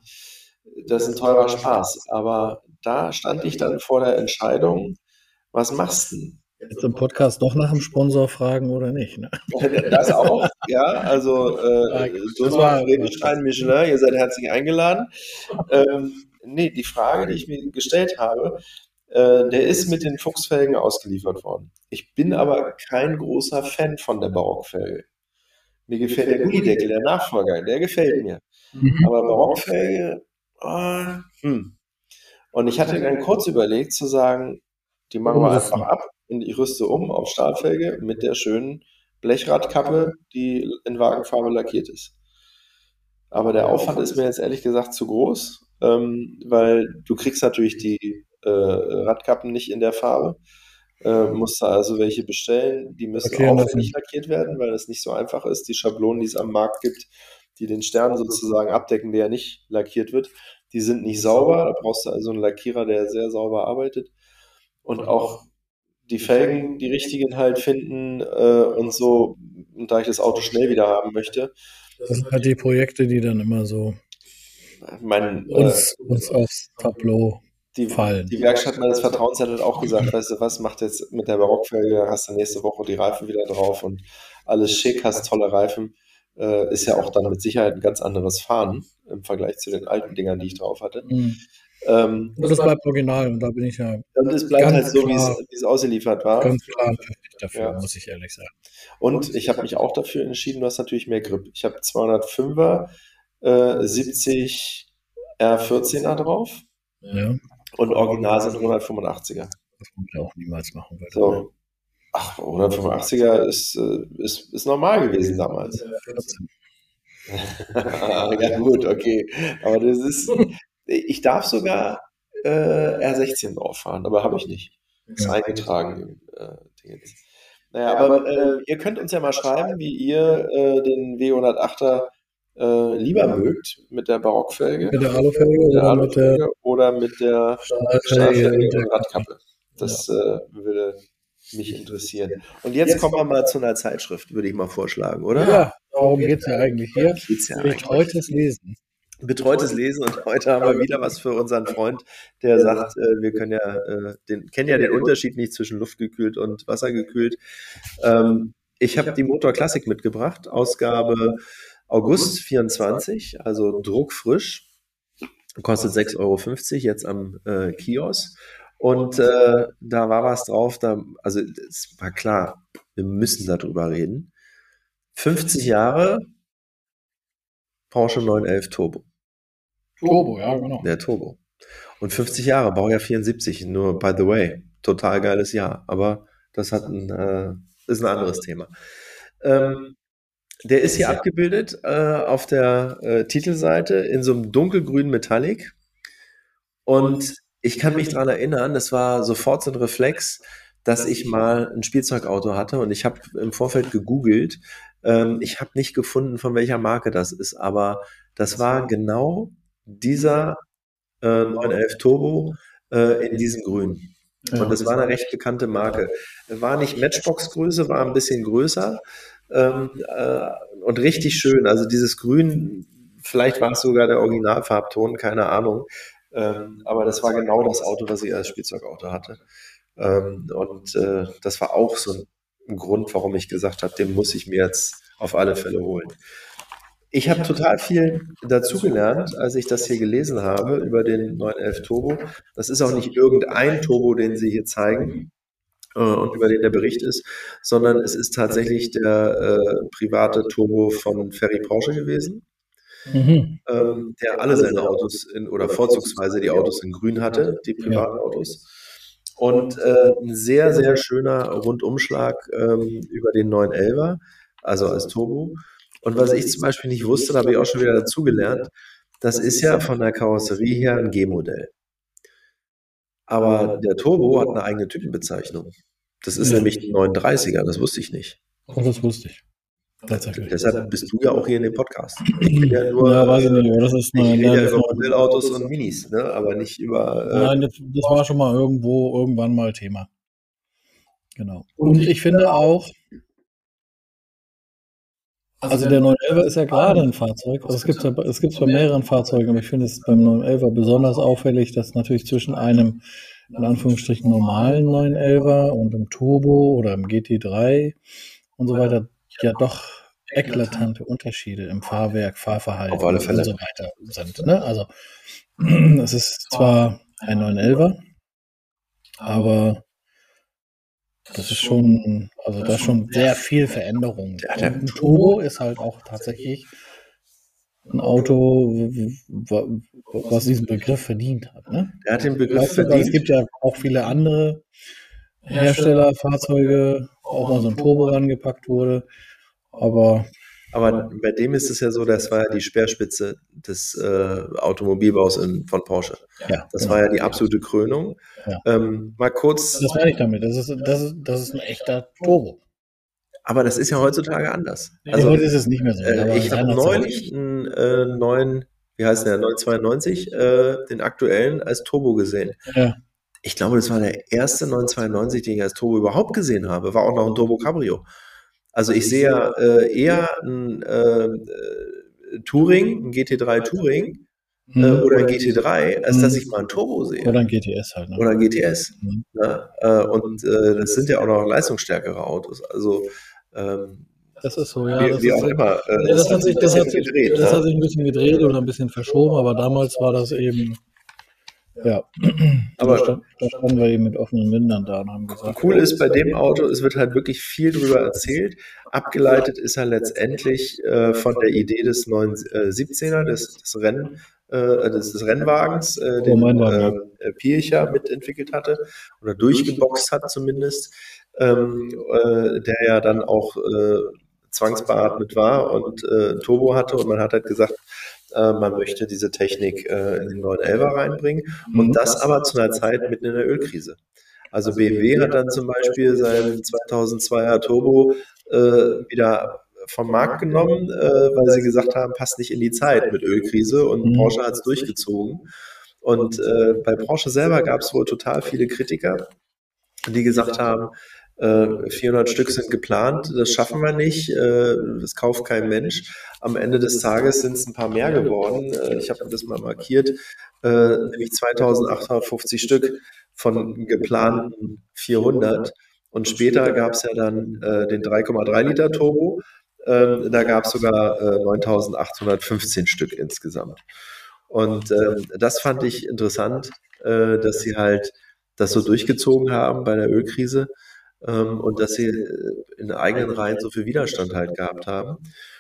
das ist ein teurer Spaß. Aber da stand ich dann vor der Entscheidung, was machst du denn? Jetzt im Podcast doch nach dem Sponsor fragen oder nicht, ne? Das auch, ja, also äh, Das war- Dunlop, Redestein, Michelin, ihr seid herzlich eingeladen. Ähm, nee, die Frage, die ich mir gestellt habe, äh, der ist mit den Fuchsfelgen ausgeliefert worden. Ich bin aber kein großer Fan von der Barockfelge. Mir gefällt der Gullideckel, der Nachfolger, der gefällt mir. Mhm. Aber Barockfelge, ah, hm. Und ich hatte dann kurz überlegt zu sagen, die machen wir einfach ab und ich rüste um auf Stahlfelge mit der schönen Blechradkappe, die in Wagenfarbe lackiert ist. Aber der Aufwand ist mir jetzt ehrlich gesagt zu groß, ähm, weil du kriegst natürlich die äh, Radkappen nicht in der Farbe. Äh, musst da also welche bestellen, die müssen Erklären aufwendig lassen. lackiert werden, weil es nicht so einfach ist. Die Schablonen, die es am Markt gibt, die den Stern sozusagen abdecken, der nicht lackiert wird, die sind nicht sauber. Da brauchst du also einen Lackierer, der sehr sauber arbeitet. Und auch die Felgen, die richtigen halt finden äh, und so. Und da ich das Auto schnell wieder haben möchte, Das sind halt die Projekte, die dann immer so mein, äh, uns, uns aufs Tableau die, fallen. die Werkstatt meines Vertrauens hat halt auch gesagt, weißt du was, macht jetzt mit der Barockfelge, hast du nächste Woche die Reifen wieder drauf und alles schick, hast tolle Reifen. Äh, ist ja auch dann mit Sicherheit ein ganz anderes Fahren im Vergleich zu den alten Dingern, die ich drauf hatte. Mhm. Ähm, Und das bleibt original und da bin ich ja und es bleibt ganz halt so, wie es, klar- wie es ausgeliefert war. ganz klar und perfekt dafür, Ja. muss ich ehrlich sagen. Und ich habe mich auch dafür entschieden, du hast natürlich mehr Grip. Ich habe zweihundertfünfer, äh, siebzig R vierzehner drauf Ja, und original sind hundertfünfundachtziger. das man ja auch niemals machen würde. So. Ach, hundertfünfundachtziger ist, äh, ist, ist normal gewesen damals. vierzehn. Ja gut, okay. Aber das ist, ich darf sogar äh, R sechzehn drauf fahren, aber habe ich nicht. Ist Ja. eingetragen im äh, Dingens. Naja, aber äh, ihr könnt uns ja mal schreiben, wie ihr äh, den W hundertachter äh, lieber mögt, mit der Barockfelge, Mit der Alufelge mit der oder mit der Alufelge oder mit der Stahlfelge Stahlfelge und und der Radkappe. Das äh, würde mich interessieren. Und jetzt kommen wir mal zu einer Zeitschrift, würde ich mal vorschlagen, oder? Ja, darum geht es ja eigentlich hier. Geht's ja eigentlich. Betreutes Lesen. Betreutes Lesen und heute haben wir wieder was für unseren Freund, der sagt, äh, wir können ja, äh, den, kennen ja den Unterschied nicht zwischen luftgekühlt und wassergekühlt. Ähm, ich habe die Motor Classic mitgebracht, Ausgabe August vierundzwanzig, also druckfrisch, kostet sechs Euro fünfzig jetzt am äh, Kiosk. Und äh, da war was drauf, da, also es war klar, wir müssen darüber reden. fünfzig Jahre Porsche neun elf Turbo. Turbo, ja, genau. Der Turbo. Und fünfzig Jahre, Baujahr vierundsiebzig, nur by the way, total geiles Jahr. Aber das hat ein, äh, ist ein anderes Thema. Ähm, der ist hier abgebildet äh, auf der äh, Titelseite in so einem dunkelgrünen Metallic. Und ich kann mich daran erinnern, das war sofort so ein Reflex, dass ich mal ein Spielzeugauto hatte und ich habe im Vorfeld gegoogelt. Ähm, ich habe nicht gefunden, von welcher Marke das ist, aber das war genau dieser äh, neun elf Turbo äh, in diesem Grün. Und das war eine recht bekannte Marke. War nicht Matchbox-Größe, war ein bisschen größer ähm, äh, und richtig schön. Also dieses Grün, vielleicht war es sogar der Originalfarbton, keine Ahnung. Ähm, aber das war genau das Auto, was ich als Spielzeugauto hatte. Ähm, und äh, das war auch so ein Grund, warum ich gesagt habe, den muss ich mir jetzt auf alle Fälle holen. Ich habe total viel dazugelernt, als ich das hier gelesen habe über den neun elf Turbo. Das ist auch nicht irgendein Turbo, den sie hier zeigen äh, und über den der Bericht ist, sondern es ist tatsächlich der äh, private Turbo von Ferry Porsche gewesen, Mhm. ähm, der alle seine Autos in, oder vorzugsweise die Autos in Grün hatte, die privaten Autos. Und äh, ein sehr, sehr schöner Rundumschlag ähm, über den neun elfer, also als Turbo. Und was ich zum Beispiel nicht wusste, da habe ich auch schon wieder dazugelernt, das ist ja von der Karosserie her ein G-Modell. Aber der Turbo hat eine eigene Typenbezeichnung. Das ist Ja. nämlich ein neununddreißiger, das wusste ich nicht. Und das wusste ich. Tatsächlich. Deshalb bist du ja auch hier in dem Podcast. Ich bin ja nur, Ja, weiß ich nicht, aber das ist ich eine, rede ja eine, über Modellautos und Minis, ne? Aber nicht über... Äh, Nein, das, das war schon mal irgendwo, irgendwann mal Thema. Genau. Und ich finde auch, also der neun elfer ist ja gerade ein Fahrzeug, also es gibt es es gibt's bei mehreren Fahrzeugen, aber ich finde es beim neun elfer besonders auffällig, dass natürlich zwischen einem, in Anführungsstrichen, normalen neun elfer und einem Turbo oder einem G T drei und so weiter ja doch eklatante Unterschiede im Fahrwerk, Fahrverhalten Auf alle Fälle. und so weiter sind. Ne? Also es ist zwar ein neun elfer, aber das ist schon, also da ist schon sehr viel Veränderung. Ja, der- Und ein Turbo ist halt auch tatsächlich ein Auto, w- w- was diesen Begriff verdient hat. Ne? er hat den Begriff Weißt du, weil es verdient. gibt ja auch viele andere Herstellerfahrzeuge auch mal so ein Turbo rangepackt wurde. Aber Aber bei dem ist es ja so, das war ja die Speerspitze des äh, Automobilbaus in, von Porsche. ja, Das genau. war ja die absolute Krönung. Ja. Ähm, mal kurz, Das meine ich damit. Das ist, das ist, das ist ein echter Turbo. aber das ist ja heutzutage anders. Nee, Also heute ist es nicht mehr so. äh, aber ich habe seinerzeit- neulich einen äh, neuen, wie heißt der, neunhundertzweiundneunzig, äh, den aktuellen als Turbo gesehen. Ja, Ich glaube, das war der erste neunhundertzweiundneunzig, den ich als Turbo überhaupt gesehen habe. War auch noch ein Turbo Cabrio. Also ich sehe ja äh, eher ein äh, äh, Touring, ein G T drei Touring äh, Mhm. oder ein G T drei, als dass Mhm. ich mal ein Turbo sehe. oder ein G T S halt. Ne? Oder ein G T S. Mhm. Ne? Äh, und äh, das sind ja auch noch leistungsstärkere Autos. Also ähm, Das ist so, ja. wie, Das, wie ist, auch immer. Äh, ja, das, hat sich, das, ein hat bisschen sich, gedreht. das Ne? hat sich ein bisschen gedreht oder ein bisschen verschoben, aber damals war das eben, ja. Aber- da, stand, da standen wir eben mit offenen Mündern da und haben gesagt, Cool ist bei dem Auto, es wird halt wirklich viel drüber erzählt. Abgeleitet ist er letztendlich äh, von der Idee des neuen äh, siebzehner, des, des, Renn, äh, des, des Rennwagens, äh, den mein Wagen, äh, Pircher mitentwickelt hatte oder durchgeboxt hat zumindest, ähm, äh, der ja dann auch äh, zwangsbeatmet war und äh, Turbo hatte und man hat halt gesagt, äh, man möchte diese Technik äh, in den neuen Elfer reinbringen und das aber zu einer Zeit mitten in der Ölkrise. Also B M W hat dann zum Beispiel seinen zweitausendzweier Turbo äh, wieder vom Markt genommen, äh, weil sie gesagt haben, passt nicht in die Zeit mit Ölkrise und Mhm. Porsche hat es durchgezogen. Und äh, bei Porsche selber gab es wohl total viele Kritiker, die gesagt haben, äh, vierhundert Stück sind geplant, das schaffen wir nicht, äh, das kauft kein Mensch. Am Ende des Tages sind es ein paar mehr geworden. Äh, ich habe das mal markiert, äh, nämlich zweitausendachthundertfünfzig Stück von geplanten vierhundert. Und später gab es ja dann äh, den drei Komma drei Liter Turbo. Ähm, da gab es sogar äh, neuntausendachthundertfünfzehn Stück insgesamt. Und ähm, das fand ich interessant, äh, dass sie halt das so durchgezogen haben bei der Ölkrise ähm, und dass sie äh, in eigenen Reihen so viel Widerstand halt gehabt haben.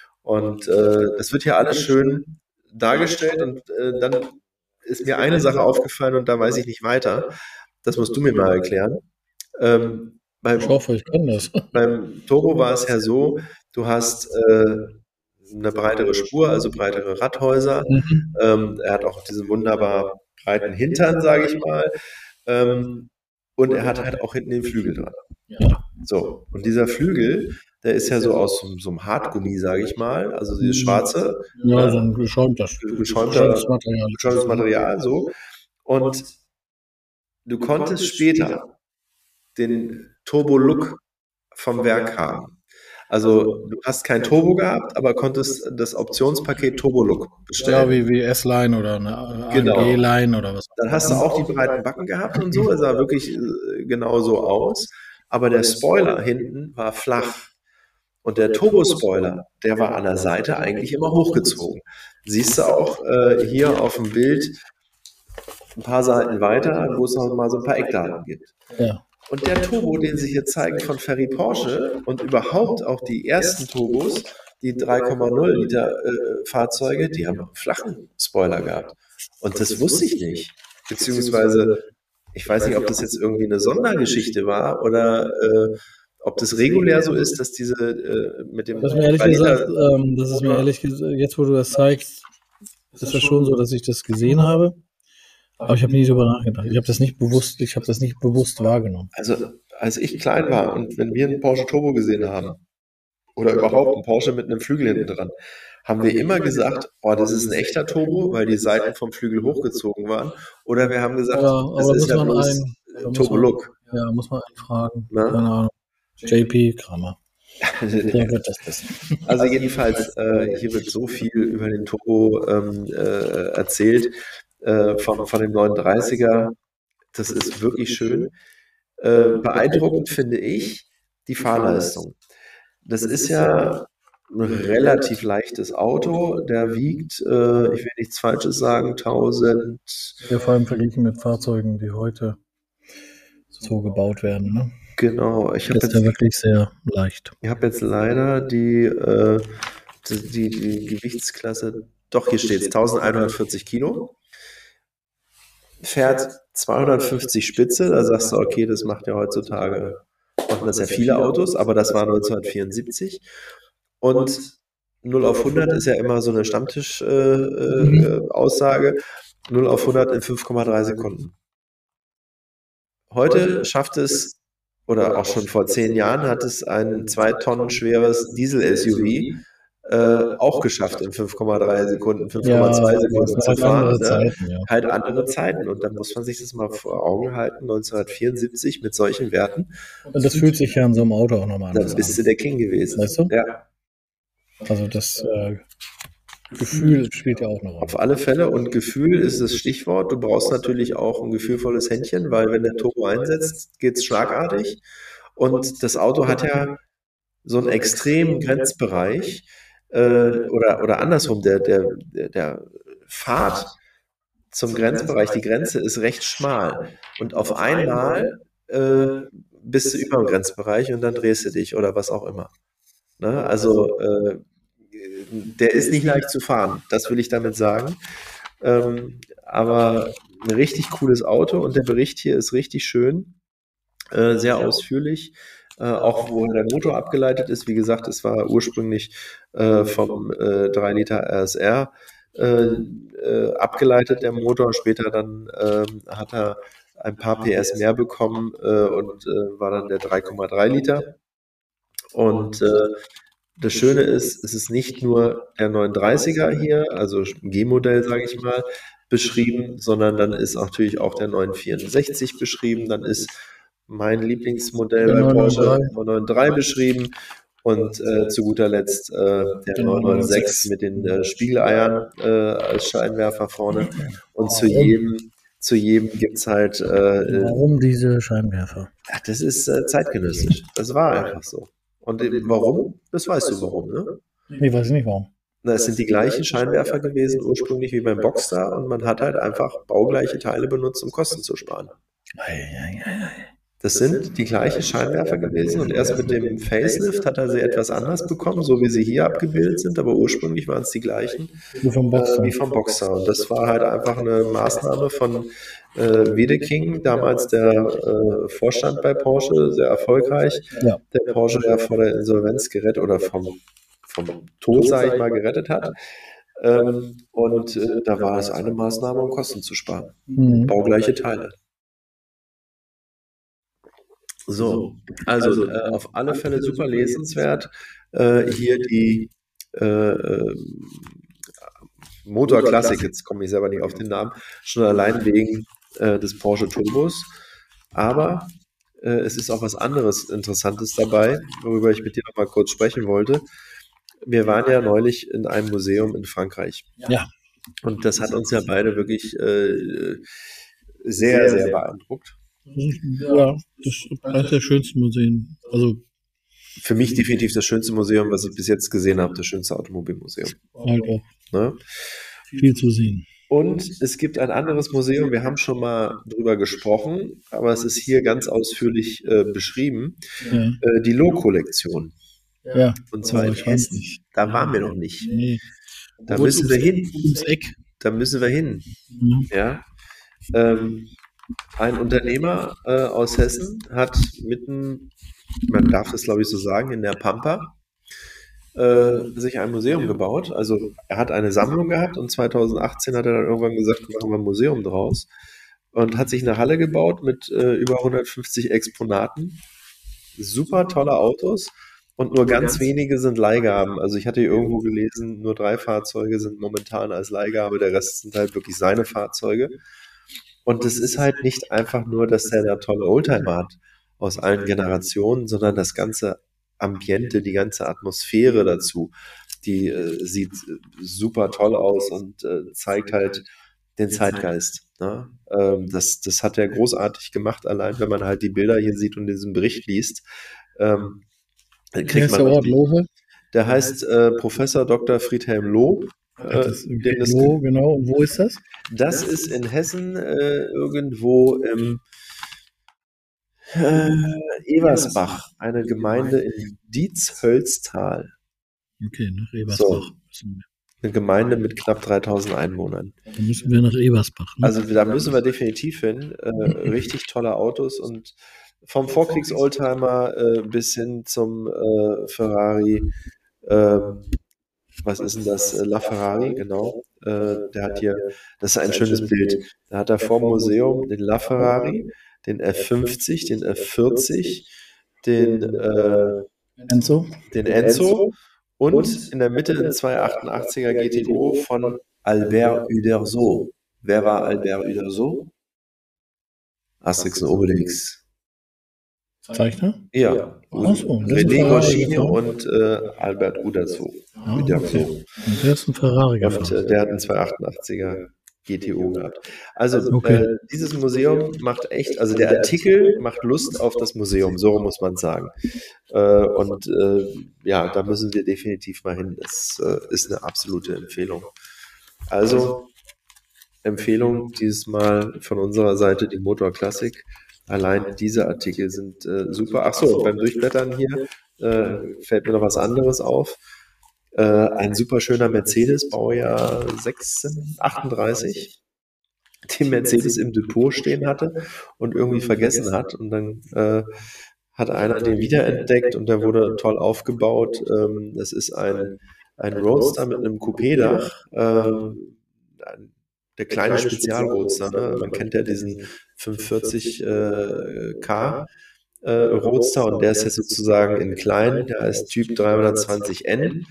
Und äh, das wird ja alles schön dargestellt und äh, dann ist mir eine Sache aufgefallen und da weiß ich nicht weiter. Das musst du mir mal erklären. Ähm, beim, ich hoffe, ich kann das. beim Turbo war es ja so, du hast äh, eine breitere Spur, also breitere Radhäuser. Mhm. Ähm, er hat auch diesen wunderbar breiten Hintern, sage ich mal. Ähm, und er hat halt auch hinten den Flügel dran. Ja. So, und dieser Flügel, der ist ja so aus so, so einem Hartgummi, sage ich mal, also dieses schwarze, Ja, so ein geschäumter, geschäumter, geschäumtes Material. geschäumtes Material, so. Und du konntest später den Turbo-Look vom Werk haben. Also du hast kein Turbo gehabt, aber konntest das Optionspaket Turbo-Look Ja, bestellen. wie, wie S-Line oder eine A M Genau. G-Line oder was. Dann hast du auch die breiten Backen gehabt und so, es sah wirklich äh, genau so aus. Aber der Spoiler hinten war flach. Und der Turbo-Spoiler, der war an der Seite eigentlich immer hochgezogen. Siehst du auch äh, hier auf dem Bild ein paar Seiten weiter, wo es noch mal so ein paar Eckdaten gibt. Ja. Und der Turbo, den sie hier zeigen von Ferry Porsche und überhaupt auch die ersten Turbos, die drei Komma null Liter äh, Fahrzeuge, die haben einen flachen Spoiler gehabt. Und das wusste ich nicht. Beziehungsweise, ich weiß nicht, ob das jetzt irgendwie eine Sondergeschichte war oder äh, ob das regulär so ist, dass diese äh, mit dem Das ist mir ehrlich drei Liter gesagt, ähm, das ist mir ehrlich gesagt, jetzt wo du das zeigst, ist das schon so, dass ich das gesehen habe. Aber ich habe nie drüber nachgedacht. Ich habe das nicht bewusst, ich habe das nicht bewusst wahrgenommen. Also, als ich klein war und wenn wir einen Porsche Turbo gesehen haben, oder überhaupt einen Porsche mit einem Flügel hinten dran, haben wir immer gesagt, oh, das ist ein echter Turbo, weil die Seiten vom Flügel hochgezogen waren. Oder wir haben gesagt, Ja, das aber ist muss ja man bloß ein- da muss man- Turbo-Look. Ja, muss man einen fragen. Na? Keine Ahnung. J P Kramer. Der wird das wissen. Also jedenfalls, äh, hier wird so viel über den Turbo ähm, äh, erzählt, äh, von, von dem neununddreißiger. Das ist wirklich schön. Äh, beeindruckend finde ich die Fahrleistung. Das ist ja ein relativ leichtes Auto. Der wiegt, äh, ich will nichts Falsches sagen, tausend. Ja, vor allem verglichen mit Fahrzeugen, die heute so gebaut werden. Ne? Genau, ich habe Das ist ja jetzt, wirklich sehr leicht. ich hab jetzt leider die, äh, die, die, die Gewichtsklasse, doch hier steht es, eintausendeinhundertvierzig Kilo. Fährt zweihundertfünfzig Spitze, da sagst du, okay, das macht ja heutzutage, machen das ja viele Autos, aber das war neunzehnhundertvierundsiebzig. Und null auf hundert ist ja immer so eine Stammtisch-Aussage. Äh, äh, null auf hundert in fünf Komma drei Sekunden. Heute schafft es, oder auch schon vor zehn Jahren, hat es ein zwei Tonnen schweres Diesel-S U V äh, auch geschafft, in fünf Komma drei Sekunden, fünf Komma zwei Ja, Sekunden das zu waren fahren. andere Ne? Zeiten, ja. Halt andere Zeiten. Und dann muss man sich das mal vor Augen halten, neunzehnhundertvierundsiebzig mit solchen Werten. Und das fühlt sich ja in so einem Auto auch nochmal Dann anders bist du an. der King gewesen. Weißt du? Ja, Also das äh, Gefühl spielt ja auch eine Rolle. auf alle Fälle. Und Gefühl ist das Stichwort. Du brauchst natürlich auch ein gefühlvolles Händchen, weil wenn der Turbo einsetzt, geht es schlagartig. Und das Auto hat ja so einen extremen Grenzbereich, äh, oder, oder andersrum, der, der, der, der Pfad zum Grenzbereich, die Grenze ist recht schmal. Und auf einmal äh, bist du über dem Grenzbereich und dann drehst du dich oder was auch immer. Ne? Also äh, der ist nicht leicht zu fahren, das will ich damit sagen. Ähm, aber ein richtig cooles Auto und der Bericht hier ist richtig schön, äh, sehr ausführlich. Äh, auch wo der Motor abgeleitet ist. Wie gesagt, es war ursprünglich äh, vom äh, drei Liter R S R äh, äh, abgeleitet, der Motor. Später dann äh, hat er ein paar P S mehr bekommen äh, und äh, war dann der drei Komma drei Liter. Und äh, das Schöne ist, es ist nicht nur der neununddreißiger hier, also G-Modell, sage ich mal, beschrieben, sondern dann ist natürlich auch der neunhundertvierundsechzig beschrieben, dann ist mein Lieblingsmodell Der bei Porsche neunhundertdrei. neunhundertdrei beschrieben und äh, zu guter Letzt äh, der neunhundertsechs mit den äh, Spiegeleiern äh, als Scheinwerfer vorne und zu jedem, zu jedem gibt es halt, äh, Warum diese Scheinwerfer? ja, das ist äh, zeitgenössisch, das war einfach so. Und äh, warum? Das weißt du warum, ne? Ich weiß nicht warum. Na, es sind die gleichen Scheinwerfer gewesen ursprünglich wie beim Boxster und man hat halt einfach baugleiche Teile benutzt, um Kosten zu sparen. Das sind die gleichen Scheinwerfer gewesen und erst mit dem Facelift hat er sie etwas anders bekommen, so wie sie hier abgebildet sind, aber ursprünglich waren es die gleichen Wie vom Boxer. äh, wie vom Boxer. Und das war halt einfach eine Maßnahme von äh, Wiedeking, damals der äh, Vorstand bei Porsche, sehr erfolgreich, Ja. der Porsche ja vor der Insolvenz gerettet oder vom, vom Tod, sage ich mal, gerettet hat. Ähm, und äh, da war es eine Maßnahme, um Kosten zu sparen. Mhm. Baugleiche Teile. So, also äh, auf alle Fälle super lesenswert. Äh, hier die äh, äh, Motorklassik, jetzt komme ich selber nicht auf den Namen, schon allein wegen äh, des Porsche Turbos. Aber äh, es ist auch was anderes Interessantes dabei, worüber ich mit dir noch mal kurz sprechen wollte. Wir waren ja neulich in einem Museum in Frankreich. Ja. Und das hat uns ja beide wirklich äh, sehr, sehr beeindruckt. Ja, das ist eines der schönsten Museen. Also Für mich definitiv das schönste Museum, was ich bis jetzt gesehen habe, das schönste Automobilmuseum. halt auch Ne? viel zu sehen. Und es gibt ein anderes Museum, wir haben schon mal drüber gesprochen, aber es ist hier ganz ausführlich äh, beschrieben, Ja. äh, die Loh-Kollektion. Ja. Und zwar Aber in ich weiß Hessen. nicht. Da waren wir noch nicht. Nee. Da müssen wir hin. Ums Eck. Da müssen wir hin. Ja. Ja. Ähm, ein Unternehmer äh, aus Hessen hat mitten, man darf es glaube ich so sagen, in der Pampa äh, sich ein Museum gebaut. Also er hat eine Sammlung gehabt und zweitausendachtzehn hat er dann irgendwann gesagt, machen wir ein Museum draus und hat sich eine Halle gebaut mit äh, über hundertfünfzig Exponaten. Super tolle Autos und nur ganz wenige sind Leihgaben. Also ich hatte hier irgendwo gelesen, nur drei Fahrzeuge sind momentan als Leihgabe, der Rest sind halt wirklich seine Fahrzeuge. Und es ist halt nicht einfach nur, dass der da tolle Oldtimer hat aus allen Generationen, sondern das ganze Ambiente, die ganze Atmosphäre dazu, die äh, sieht äh, super toll aus und äh, zeigt halt den Zeitgeist. Ne? Ähm, das, das hat er großartig gemacht, allein wenn man halt die Bilder hier sieht und diesen Bericht liest. Ähm, kriegt Wer ist man der Ort? richtig- Lohe? der heißt äh, Professor Doktor Friedhelm Loh. Äh, Das ist dem das, Lohe, genau. Und wo ist das? das ist in Hessen äh, irgendwo im äh, Eversbach, eine Gemeinde in Dietz-Hölztal. Okay, nach So. Ebersbach. eine Gemeinde mit knapp dreitausend Einwohnern. Da müssen wir nach Ebersbach. Ne? Also da müssen wir definitiv hin. Äh, richtig tolle Autos und vom Vorkriegs-Oldtimer äh, bis hin zum äh, Ferrari. Äh, was ist denn das? Äh, LaFerrari, genau. Äh, der hat hier, das ist ein schönes Bild. Da hat er vor dem Museum den LaFerrari, den F fünfzig, den F vierzig, den, äh, Enzo? den Enzo und in der Mitte ein zweihundertachtundachtziger G T O von Albert Uderzo. Wer war Albert Uderzo? Asterix und Obelix. Zeichner? Ja. Ach so, das ist ein René Ferrari Goscinny gefahren. und äh, Albert Uderzo. Ah, Uderzo. okay. Und der ist ein Ferrari Und gefahren. äh, der hat einen zweihundertachtundachtziger G T O gehabt. Also Okay. äh, dieses Museum macht echt, also der Artikel macht Lust auf das Museum, so muss man sagen. Äh, und äh, ja, da müssen wir definitiv mal hin. Das äh, ist eine absolute Empfehlung. Also Empfehlung dieses Mal von unserer Seite die Motor Classic. Allein diese Artikel sind äh, super. Ach so, und beim Durchblättern hier äh, fällt mir noch was anderes auf. Äh, ein super schöner Mercedes, Baujahr achtunddreißig, den Mercedes im Depot stehen hatte und irgendwie vergessen hat. Und dann äh, hat einer den wiederentdeckt und der wurde toll aufgebaut. Ähm, das ist ein, ein Roadster mit einem Coupé-Dach. Ähm, der kleine Spezialroadster, ne? Man kennt ja diesen fünfhundertvierzig äh, K äh, Roadster und der ist jetzt sozusagen in klein, der ist Typ dreihundertzwanzig N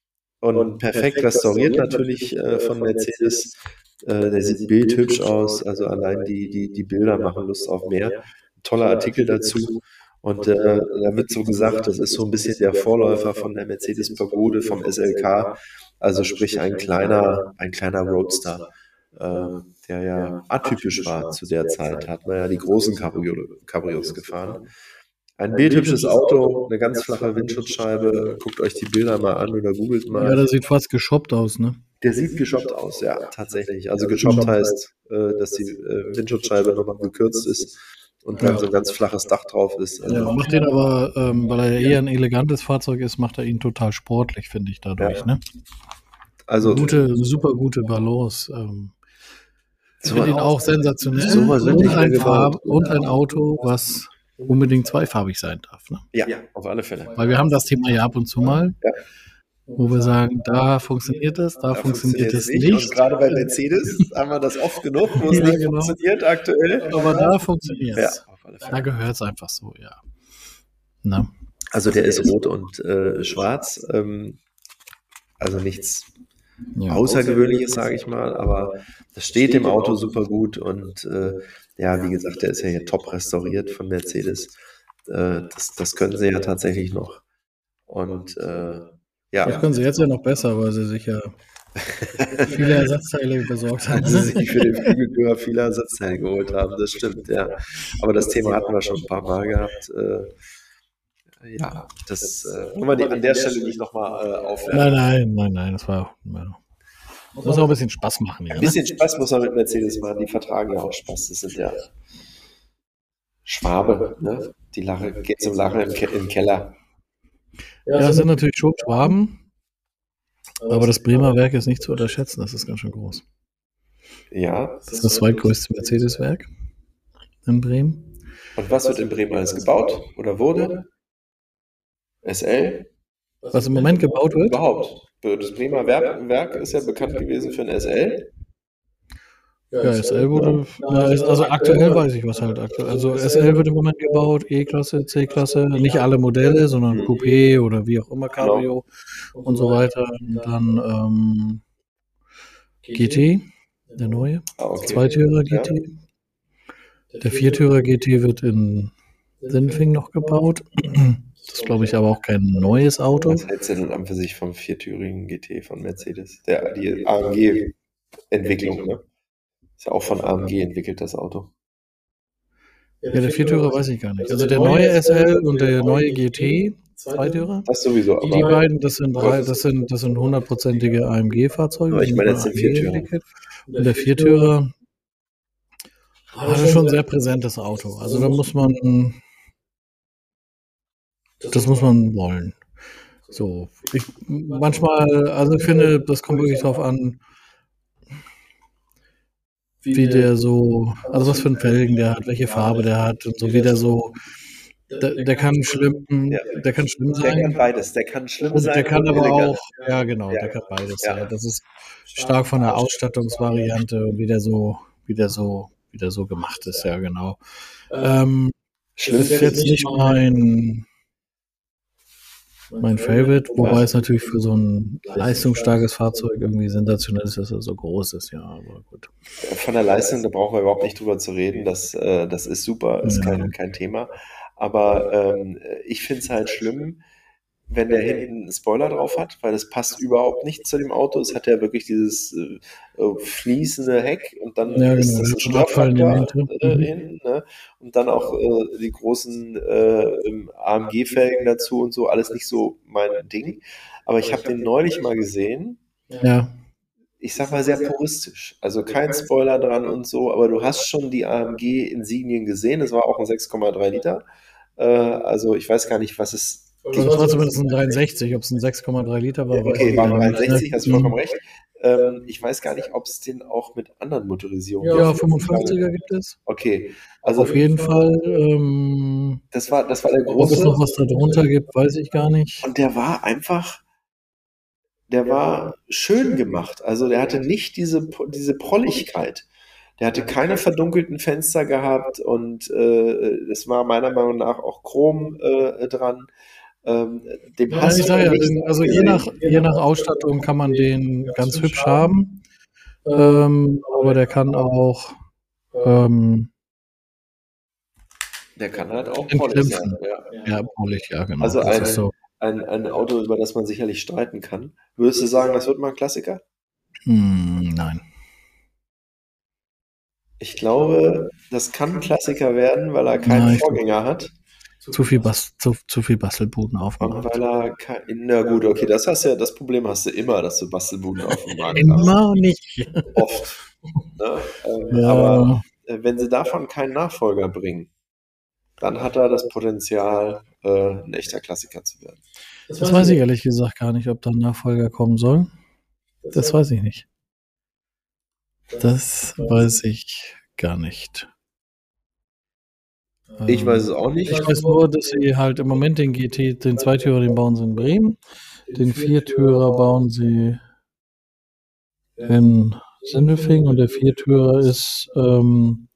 und perfekt restauriert natürlich äh, von Mercedes. Äh, der sieht bildhübsch aus, also allein die, die, die Bilder machen Lust auf mehr. Toller Artikel dazu. Und äh, da wird so gesagt, das ist so ein bisschen der Vorläufer von der Mercedes Pagode, vom S L K, also sprich ein kleiner, ein kleiner Roadster. Äh, der ja atypisch war zu der Zeit, hat man ja die großen Cabrio, Cabrios gefahren. Ein bildhübsches Auto, eine ganz flache Windschutzscheibe, guckt euch die Bilder mal an oder googelt mal. Ja, das sieht fast geshoppt aus, ne? Der sieht geshoppt aus, ja, tatsächlich. Also geshoppt heißt, äh, dass die äh, Windschutzscheibe nochmal gekürzt ist und dann Ja. so ein ganz flaches Dach drauf ist. Also, Ja, macht den aber, ähm, weil er eher ein elegantes Fahrzeug ist, macht er ihn total sportlich, finde ich dadurch, Ja. ne? also Gute, super gute Balance. Ähm, ich So finde ihn ein- auch sensationell. sowas wird und, nicht mehr ein gebaut. Farb, und ein Auto, was unbedingt zweifarbig sein darf. Ne? ja, auf alle Fälle. Weil wir haben das Thema ja ab und zu mal, Ja. wo wir sagen, da funktioniert es, da, Da funktioniert es funktioniert's nicht. Und gerade bei Mercedes haben wir das oft genug, wo es Ja, nicht genau. funktioniert aktuell. Aber da funktioniert Ja, es. auf alle Fälle. Da gehört es einfach so, ja. Na? Also der ist rot und äh, schwarz. Ähm, also nichts Ja. Außergewöhnliches, sage ich mal, aber das steht dem Auto super gut und äh, ja, wie gesagt, der ist ja hier top restauriert von Mercedes. Äh, das, das können sie ja tatsächlich noch. Und äh, Das ja, können sie jetzt ja noch besser, weil sie sich ja viele Ersatzteile besorgt haben. haben sie sich für den Flügeltürer viele Ersatzteile geholt haben, das stimmt, ja. Aber das Thema hatten wir schon ein paar Mal gehabt. Äh, ja, das äh, wollen wir die an der Stelle nicht nochmal äh, aufwärmen. Nein, nein, nein, nein, das war. Ja. Muss auch ein bisschen Spaß machen hier. Ein Ne? bisschen Spaß muss man mit Mercedes machen, die vertragen ja auch Spaß. Das sind ja Schwabe, ne? Die Lache geht zum Lachen im, Ke im Keller. Ja, das sind natürlich schon Schwaben, aber das Bremer Werk ist nicht zu unterschätzen, das ist ganz schön groß. Ja. Das ist das zweitgrößte Mercedes-Werk in Bremen. Und was wird in Bremen alles gebaut oder wurde? S L? Was im Moment gebaut wird? Überhaupt. Das Bremer Werk, Werk ist ja bekannt gewesen für ein S L. Ja, S L wurde, na, ist- also aktuell weiß ich was halt aktuell. Also S L wird im Moment gebaut, E-Klasse, C-Klasse, nicht alle Modelle, sondern Coupé oder wie auch immer, Cabrio und so weiter. Und dann ähm, G T, der neue, Ah, okay. Zweitürer G T. Der Viertürer G T wird in Sinfing noch gebaut. Das ist, glaube ich, aber auch kein neues Auto. Was hältst du denn an für sich vom viertürigen G T von Mercedes? Der, die A M G-Entwicklung, ne? Ist ja auch von A M G entwickelt, das Auto. Ja, der Viertürer weiß ich gar nicht. Also der neue S L und der neue G T, Zweitürer. Das sowieso, Die, die aber beiden, das sind drei, das sind, das sind hundertprozentige A M G-Fahrzeuge. Aber ich meine jetzt den Viertürer. Und der Viertürer hatte schon ein sehr präsentes Auto. Also da muss man, das muss man wollen. So, ich, manchmal, also ich finde, das kommt wirklich drauf an, wie der so, also was für ein Felgen der hat, welche Farbe der hat und so, wie der so, der, der kann schlimm, Ja. der kann schlimm Der kann sein. beides. Der kann schlimm Und sein. der kann und aber elegant. auch, ja genau, Ja. der kann beides. Ja. Ja. Das ist stark von der Ausstattungsvariante und wie der so, wie der so, wie der so gemacht ist, ja genau. Ähm, Schlimm das ist jetzt nicht mein, mein Favorite, wobei es natürlich für so ein leistungsstarkes Fahrzeug irgendwie sensationell ist, dass er so groß ist, ja, aber gut. Von der Leistung, da brauchen wir überhaupt nicht drüber zu reden. Das, äh, das ist super, ist Ja. kein, kein Thema. Aber ähm, ich finde es halt schlimm, wenn der hinten einen Spoiler drauf hat, weil das passt überhaupt nicht zu dem Auto. Es hat ja wirklich dieses äh, äh, fließende Heck und dann Ja, ist genau, das ein hat so einen abfallenden Störfaktor Hinter. äh, Mhm. hinten. Ne? Und dann auch äh, die großen äh, A M G-Felgen dazu und so, alles nicht so mein Ding. Aber ich habe den neulich mal gesehen. Ja, Ich sag mal sehr puristisch. Also kein Spoiler dran und so, aber du hast schon die A M G-Insignien gesehen. Es war auch ein sechs Komma drei Liter. Äh, also ich weiß gar nicht, was es. also das war zumindest ein dreiundsechzig, ob es ein sechs Komma drei Liter war. weiß Okay, ich war ein gar nicht, dreiundsechzig, ne? hast du vollkommen Mhm. recht. Ähm, ich weiß gar nicht, ob es den auch mit anderen Motorisierungen Ja, gibt. fünfundfünfziger gibt es. Okay, also Auf jeden Fall. Ähm, das war, das war der ob es noch große. was da drunter gibt, weiß ich gar nicht. Und der war einfach, der war schön gemacht. Also der hatte nicht diese, diese Prolligkeit. Der hatte keine verdunkelten Fenster gehabt und äh, es war meiner Meinung nach auch Chrom äh, dran. Ähm, dem Ja, hast ich du sage ja, nicht den- also je gesehen. nach, je nach Ausstattung kann man den ganz hübsch haben. Ähm, aber der kann auch ähm, Der kann halt auch den prollig sein. Krämpfen. Ja. Ja, Polich, ja, genau. Also das ein, ist so. ein, ein Auto, über das man sicherlich streiten kann. Würdest du sagen, das wird mal ein Klassiker? Hm, nein. Ich glaube, das kann ein Klassiker werden, weil er keinen Nein, ich- Vorgänger hat. Zu viel, Bas zu, zu viel Bastelbuden Und aufgemacht. weil er kein, na gut, okay, das hast ja, das Problem hast du immer, dass du Bastelbuden auf dem Markt hast. Immer nicht. Oft. Ne? Ähm, Ja, Aber äh, wenn sie davon keinen Nachfolger bringen, dann hat er das Potenzial, äh, ein echter Klassiker zu werden. das weiß ich ehrlich gesagt gar nicht, ob da ein Nachfolger kommen soll. Das weiß ich nicht. Das weiß ich gar nicht. Ich Ähm, weiß es auch nicht. Ich weiß nur, dass sie halt im Moment den G T, den Zweitürer, den bauen sie in Bremen. Den Viertürer bauen sie in Sindelfingen und der Viertürer ist, ähm,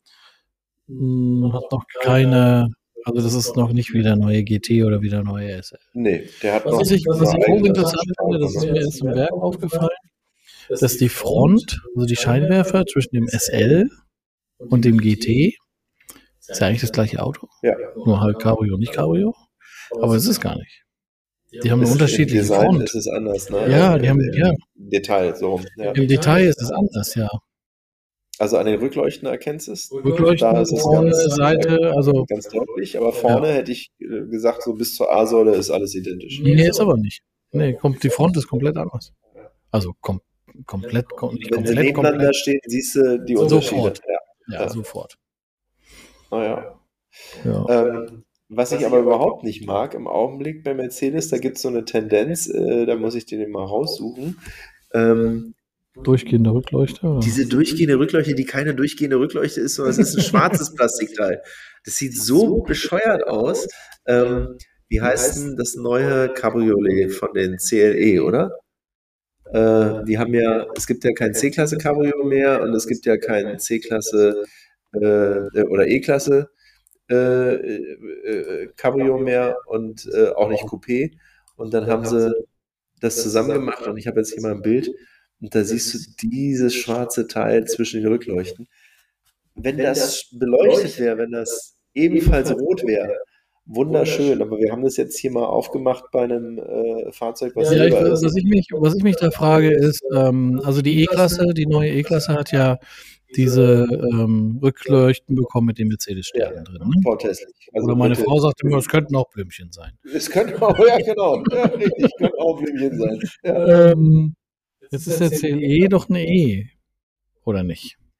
mh, hat noch keine, also das ist noch nicht wieder neue G T oder wieder neue S L. Nee, der hat noch Was ich, was ich nur eigenes hochinteressant finde, das ist mir erst im Werk aufgefallen, dass die Front, also die Scheinwerfer zwischen dem S L und dem G T, ist ja eigentlich das gleiche Auto, Ja. nur halt Cabrio, nicht Cabrio, aber es ist gar nicht. Die haben eine Ist- unterschiedliche Im Design Front. ist es anders, ne? Ja, Also die haben, im ja, Detail, so. Ja. im Detail ist es anders, ja. Also an den Rückleuchten erkennst du es? Rückleuchten, Da ist es vorne, ganz, Seite, also, ganz deutlich, aber vorne hätte ich äh, gesagt, so bis zur A-Säule ist alles identisch. nee, ist aber nicht. Nee, kommt, die Front ist komplett anders. Also, kom komplett, kom nicht Wenn sie komplett, nebeneinander komplett. stehen, siehst du die Unterschiede. Sofort. Ja. Ja, sofort. Naja. Ja. Ähm, was ich aber überhaupt nicht mag im Augenblick bei Mercedes, da gibt es so eine Tendenz, äh, da muss ich den mal raussuchen. Ähm, Durchgehende Rückleuchte? Oder? diese durchgehende Rückleuchte, die keine durchgehende Rückleuchte ist, sondern es ist ein schwarzes Plastikteil. Das sieht so bescheuert aus. Ähm, wie heißt denn das neue Cabriolet von den C L E, oder? Äh, die haben ja, es gibt ja kein C-Klasse Cabrio mehr und es gibt ja kein C-Klasse äh, oder E-Klasse äh, äh, Cabrio mehr und äh, auch nicht Coupé. Und dann haben sie das zusammen gemacht und ich habe jetzt hier mal ein Bild und da siehst du dieses schwarze Teil zwischen den Rückleuchten. Wenn das beleuchtet wäre, wenn das ebenfalls rot wäre, wunderschön, aber wir haben das jetzt hier mal aufgemacht bei einem äh, Fahrzeug, was Ja, ich, silber ist. was, ich mich, was ich mich da frage ist, ähm, also die E-Klasse, die neue E-Klasse hat ja diese ähm, Rückleuchten bekommen mit den Mercedes-Sternen drin. Ne? Porteslich. Also Oder meine bitte- Frau sagte immer, es könnten auch Blümchen sein. Es könnte auch, ja genau, ja, richtig, könnte auch Blümchen sein. Ja. Ähm, jetzt ist der C L E doch eine E, oder nicht?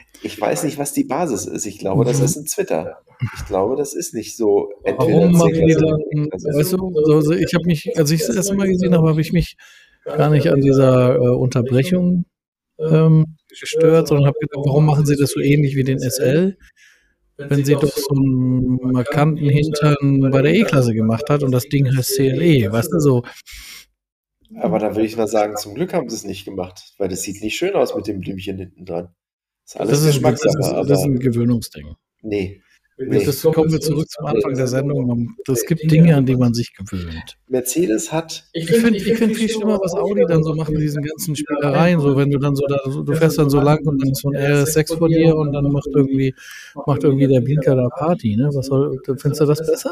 Ich weiß nicht, was die Basis ist. Ich glaube, das ist ein Twitter. Ich glaube, das ist nicht so. Warum machen die C-Klasse, dann, B-Klasse. weißt du, so, so, ich habe mich, als ich das erste Mal gesehen habe, habe ich mich gar nicht an dieser äh, Unterbrechung ähm, gestört, sondern habe gedacht, warum machen sie das so ähnlich wie den S L, wenn sie doch so einen markanten Hintern bei der E-Klasse gemacht hat und das Ding heißt C L E, weißt du, so. Aber da will ich mal sagen, zum Glück haben sie es nicht gemacht, weil das sieht nicht schön aus mit dem Blümchen hinten dran. Das ist alles Das ist, das, Geschmackssache, ist, aber das ist ein Gewöhnungsding. nee. nee. Das kommen wir zurück zum Anfang der Sendung. Es gibt Dinge, an die man sich gewöhnt. Mercedes hat, Ich finde ich find viel schlimmer, was Audi dann so macht mit diesen ganzen Spielereien. So, wenn du dann so da, so, du fährst dann so lang und dann ist so ein R S sechs vor dir und dann macht irgendwie, macht irgendwie der Blinker da Party, ne? Was soll, findest du das besser?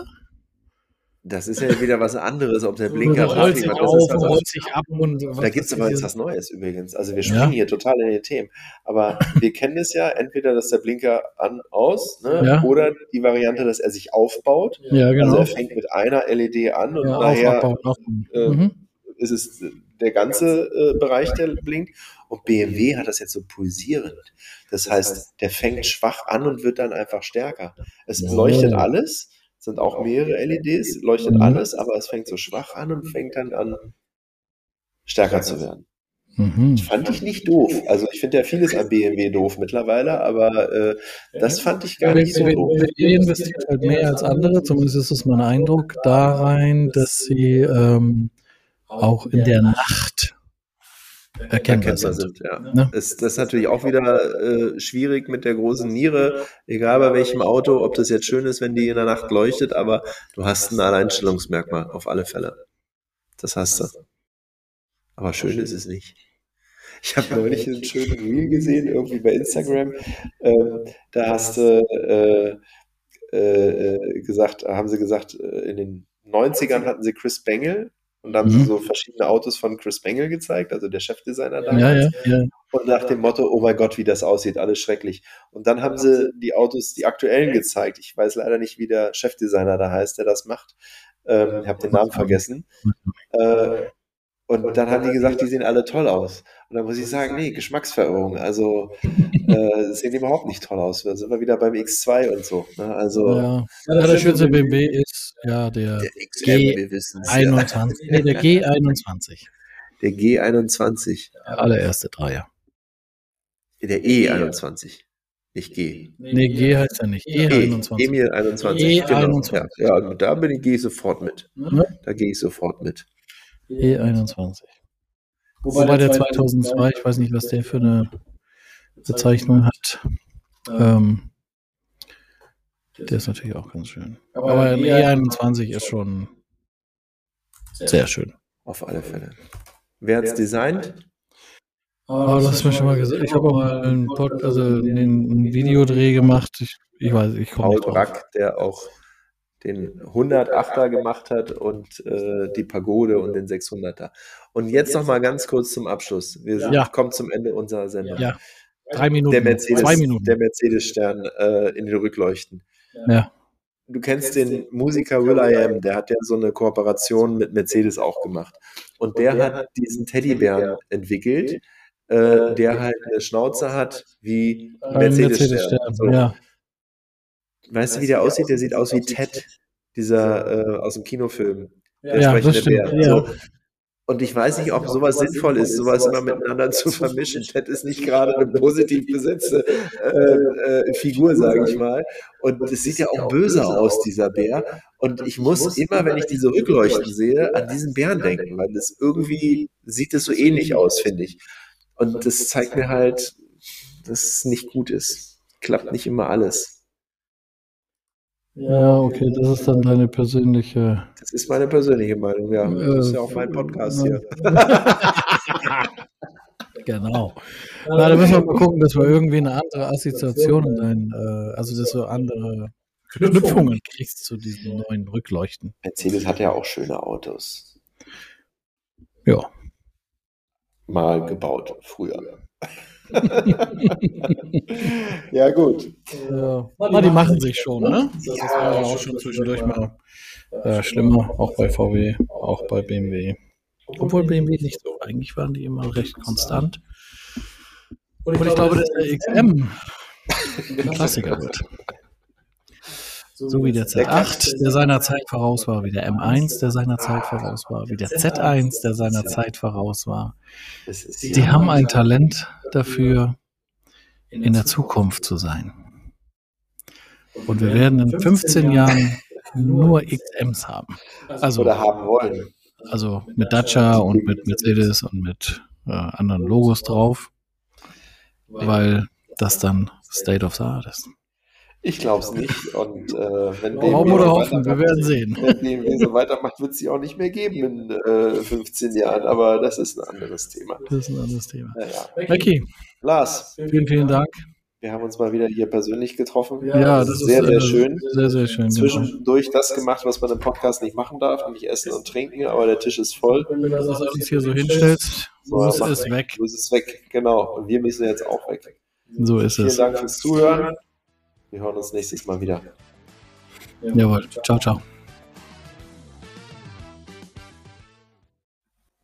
das ist ja wieder was anderes, ob der Du Blinker rollt sich macht. auf, Das ist also, rollt sich ab und da gibt es aber jetzt was Neues übrigens. Also wir springen Ja. hier total in die Themen. Aber wir kennen es ja, entweder, dass der Blinker an, aus, ne? Ja. oder die Variante, dass er sich aufbaut. Ja, Also genau. er fängt mit einer L E D an und Ja, nachher auf, abbauen, auf. äh, Mhm. ist es der ganze äh, Bereich, der blinkt. Und B M W hat das jetzt so pulsierend. Das heißt, der fängt schwach an und wird dann einfach stärker. Es Ja. leuchtet alles, sind auch mehrere L E Ds, leuchtet Mhm. alles, aber es fängt so schwach an und fängt dann an, stärker zu werden. Mhm. Fand ich nicht doof. Also ich finde ja vieles an B M W doof mittlerweile, aber äh, das fand ich gar nicht so doof. B M W investiert halt mehr als andere, zumindest ist es mein Eindruck, da rein, dass sie ähm, auch in der Nacht erkennbar Erkennbar sind. sind, ja. Ne? Das, das ist natürlich auch wieder äh, schwierig mit der großen Niere, egal bei welchem Auto, ob das jetzt schön ist, wenn die in der Nacht leuchtet, aber du hast ein Alleinstellungsmerkmal auf alle Fälle. Das hast du. Aber schön ist es nicht. Ich habe neulich einen schönen Reel gesehen, irgendwie bei Instagram. Ähm, da hast du äh, äh, gesagt, haben sie gesagt, äh, in den neunzigern hatten sie Chris Bangle und da haben sie Mhm. so verschiedene Autos von Chris Bangle gezeigt, also der Chefdesigner damals. Ja, ja, ja. Und nach dem Motto, oh mein Gott, wie das aussieht, alles schrecklich. Und dann haben sie die Autos, die aktuellen gezeigt. Ich weiß leider nicht, wie der Chefdesigner da heißt, der das macht. Ähm, ich habe den Namen vergessen. Äh, und dann haben die gesagt, die sehen alle toll aus. Und dann muss ich sagen, nee, Geschmacksverirrung. Also äh, sehen überhaupt nicht toll aus. Da sind wir wieder beim X zwei und so. Ne? Also Ja. Ja, der schönste B M W ist ja der der X M, G wir wissen es. Ja. einundzwanzig. Nee, der G einundzwanzig. Der G einundzwanzig. Der allererste Dreier. Der E einundzwanzig. Nicht G. Nee, G heißt er nicht. E E, einundzwanzig. Emil einundzwanzig. E Genau. einundzwanzig. Ja, ja, da bin ich, gehe ich sofort mit. Ne? Da gehe ich sofort mit. E einundzwanzig. Wobei der zweitausendzwei, ich weiß nicht, was der für eine Bezeichnung hat. Ähm, der ist natürlich auch ganz schön. Aber ein E einundzwanzig ist schon sehr schön. Auf alle Fälle. Wer hat's designt? Aber du hast mir schon mal gesagt, ich habe auch mal einen, Pod, also einen Videodreh gemacht. Ich, ich weiß, ich komme Paul nicht drauf. Brack, der auch den hundertachter gemacht hat und äh, die Pagode und den sechshunderter. Und jetzt noch mal ganz kurz zum Abschluss. Wir sind, Ja. kommen zum Ende unserer Sendung. Ja, drei Minuten, Der Mercedes, zwei Minuten. der Mercedes-Stern äh, in den Rückleuchten. Ja. Du kennst den Musiker will.i.am, der hat ja so eine Kooperation mit Mercedes auch gemacht. Und der hat diesen Teddybären entwickelt, äh, der halt eine Schnauze hat wie ein Ein Mercedes-Stern. Mercedes-Stern, So. ja. Weißt du, wie der aussieht? Der sieht aus wie Ted, dieser äh, aus dem Kinofilm. Der Ja, sprechende das stimmt, Bär. ja. So. Und ich weiß nicht, ob sowas sinnvoll ist, sowas immer miteinander zu vermischen. Ted ist nicht gerade eine positiv besetzte äh, äh, Figur, sage ich mal. Und es sieht ja auch böse aus, dieser Bär. Und ich muss immer, wenn ich diese Rückleuchten sehe, an diesen Bären denken, weil das irgendwie sieht es so ähnlich aus, finde ich. Und das zeigt mir halt, dass es nicht gut ist. Klappt nicht immer alles. Ja, okay, das ist dann deine persönliche. Das ist meine persönliche Meinung, ja. Das ist ja auch mein Podcast hier. Genau. Na, da müssen wir mal gucken, dass wir irgendwie eine andere Assoziation in dein, äh, also dass du andere Knüpfungen kriegst zu diesen neuen Rückleuchten. Mercedes hat ja auch schöne Autos. Ja. Mal gebaut, früher. Ja, gut. Ja. Na, die machen sich schon, ne? Das war ja auch schon zwischendurch mal äh, schlimmer, auch bei V W, auch bei B M W. Obwohl B M W nicht so, eigentlich waren die immer recht konstant. Und ich glaube, dass der X M ein Klassiker wird. So wie der Z acht, der seiner Zeit voraus war, wie der M eins, der seiner Zeit voraus war, wie der Z eins, der seiner Zeit voraus war. Die haben ein Talent dafür, in der Zukunft zu sein. Und wir werden in fünfzehn Jahren nur X Ms haben. Also, Oder haben wollen. also mit Dacia und mit Mercedes und mit äh, anderen Logos drauf, weil das dann State of the Art ist. Ich glaube es nicht. Und äh, wenn Hoffen oder hoffen, wir werden sehen. Wenn B M W so weitermacht, wird es sie auch nicht mehr geben in äh, fünfzehn Jahren. Aber das ist ein anderes Thema. Das ist ein anderes Thema. Naja. Becky, Lars, vielen, vielen Dank. wir haben uns mal wieder hier persönlich getroffen. Ja, das ist sehr, sehr äh, schön. Sehr, sehr schön. Zwischendurch das gemacht, was man im Podcast nicht machen darf, nämlich essen und trinken, aber der Tisch ist voll. Wenn du das alles hier so hinstellst, muss es weg. So ist es weg, genau. Und wir müssen jetzt auch weg. So ist Vielen es. Dank fürs Zuhören. Wir hören uns nächstes Mal wieder. Jawohl. Ciao, ciao.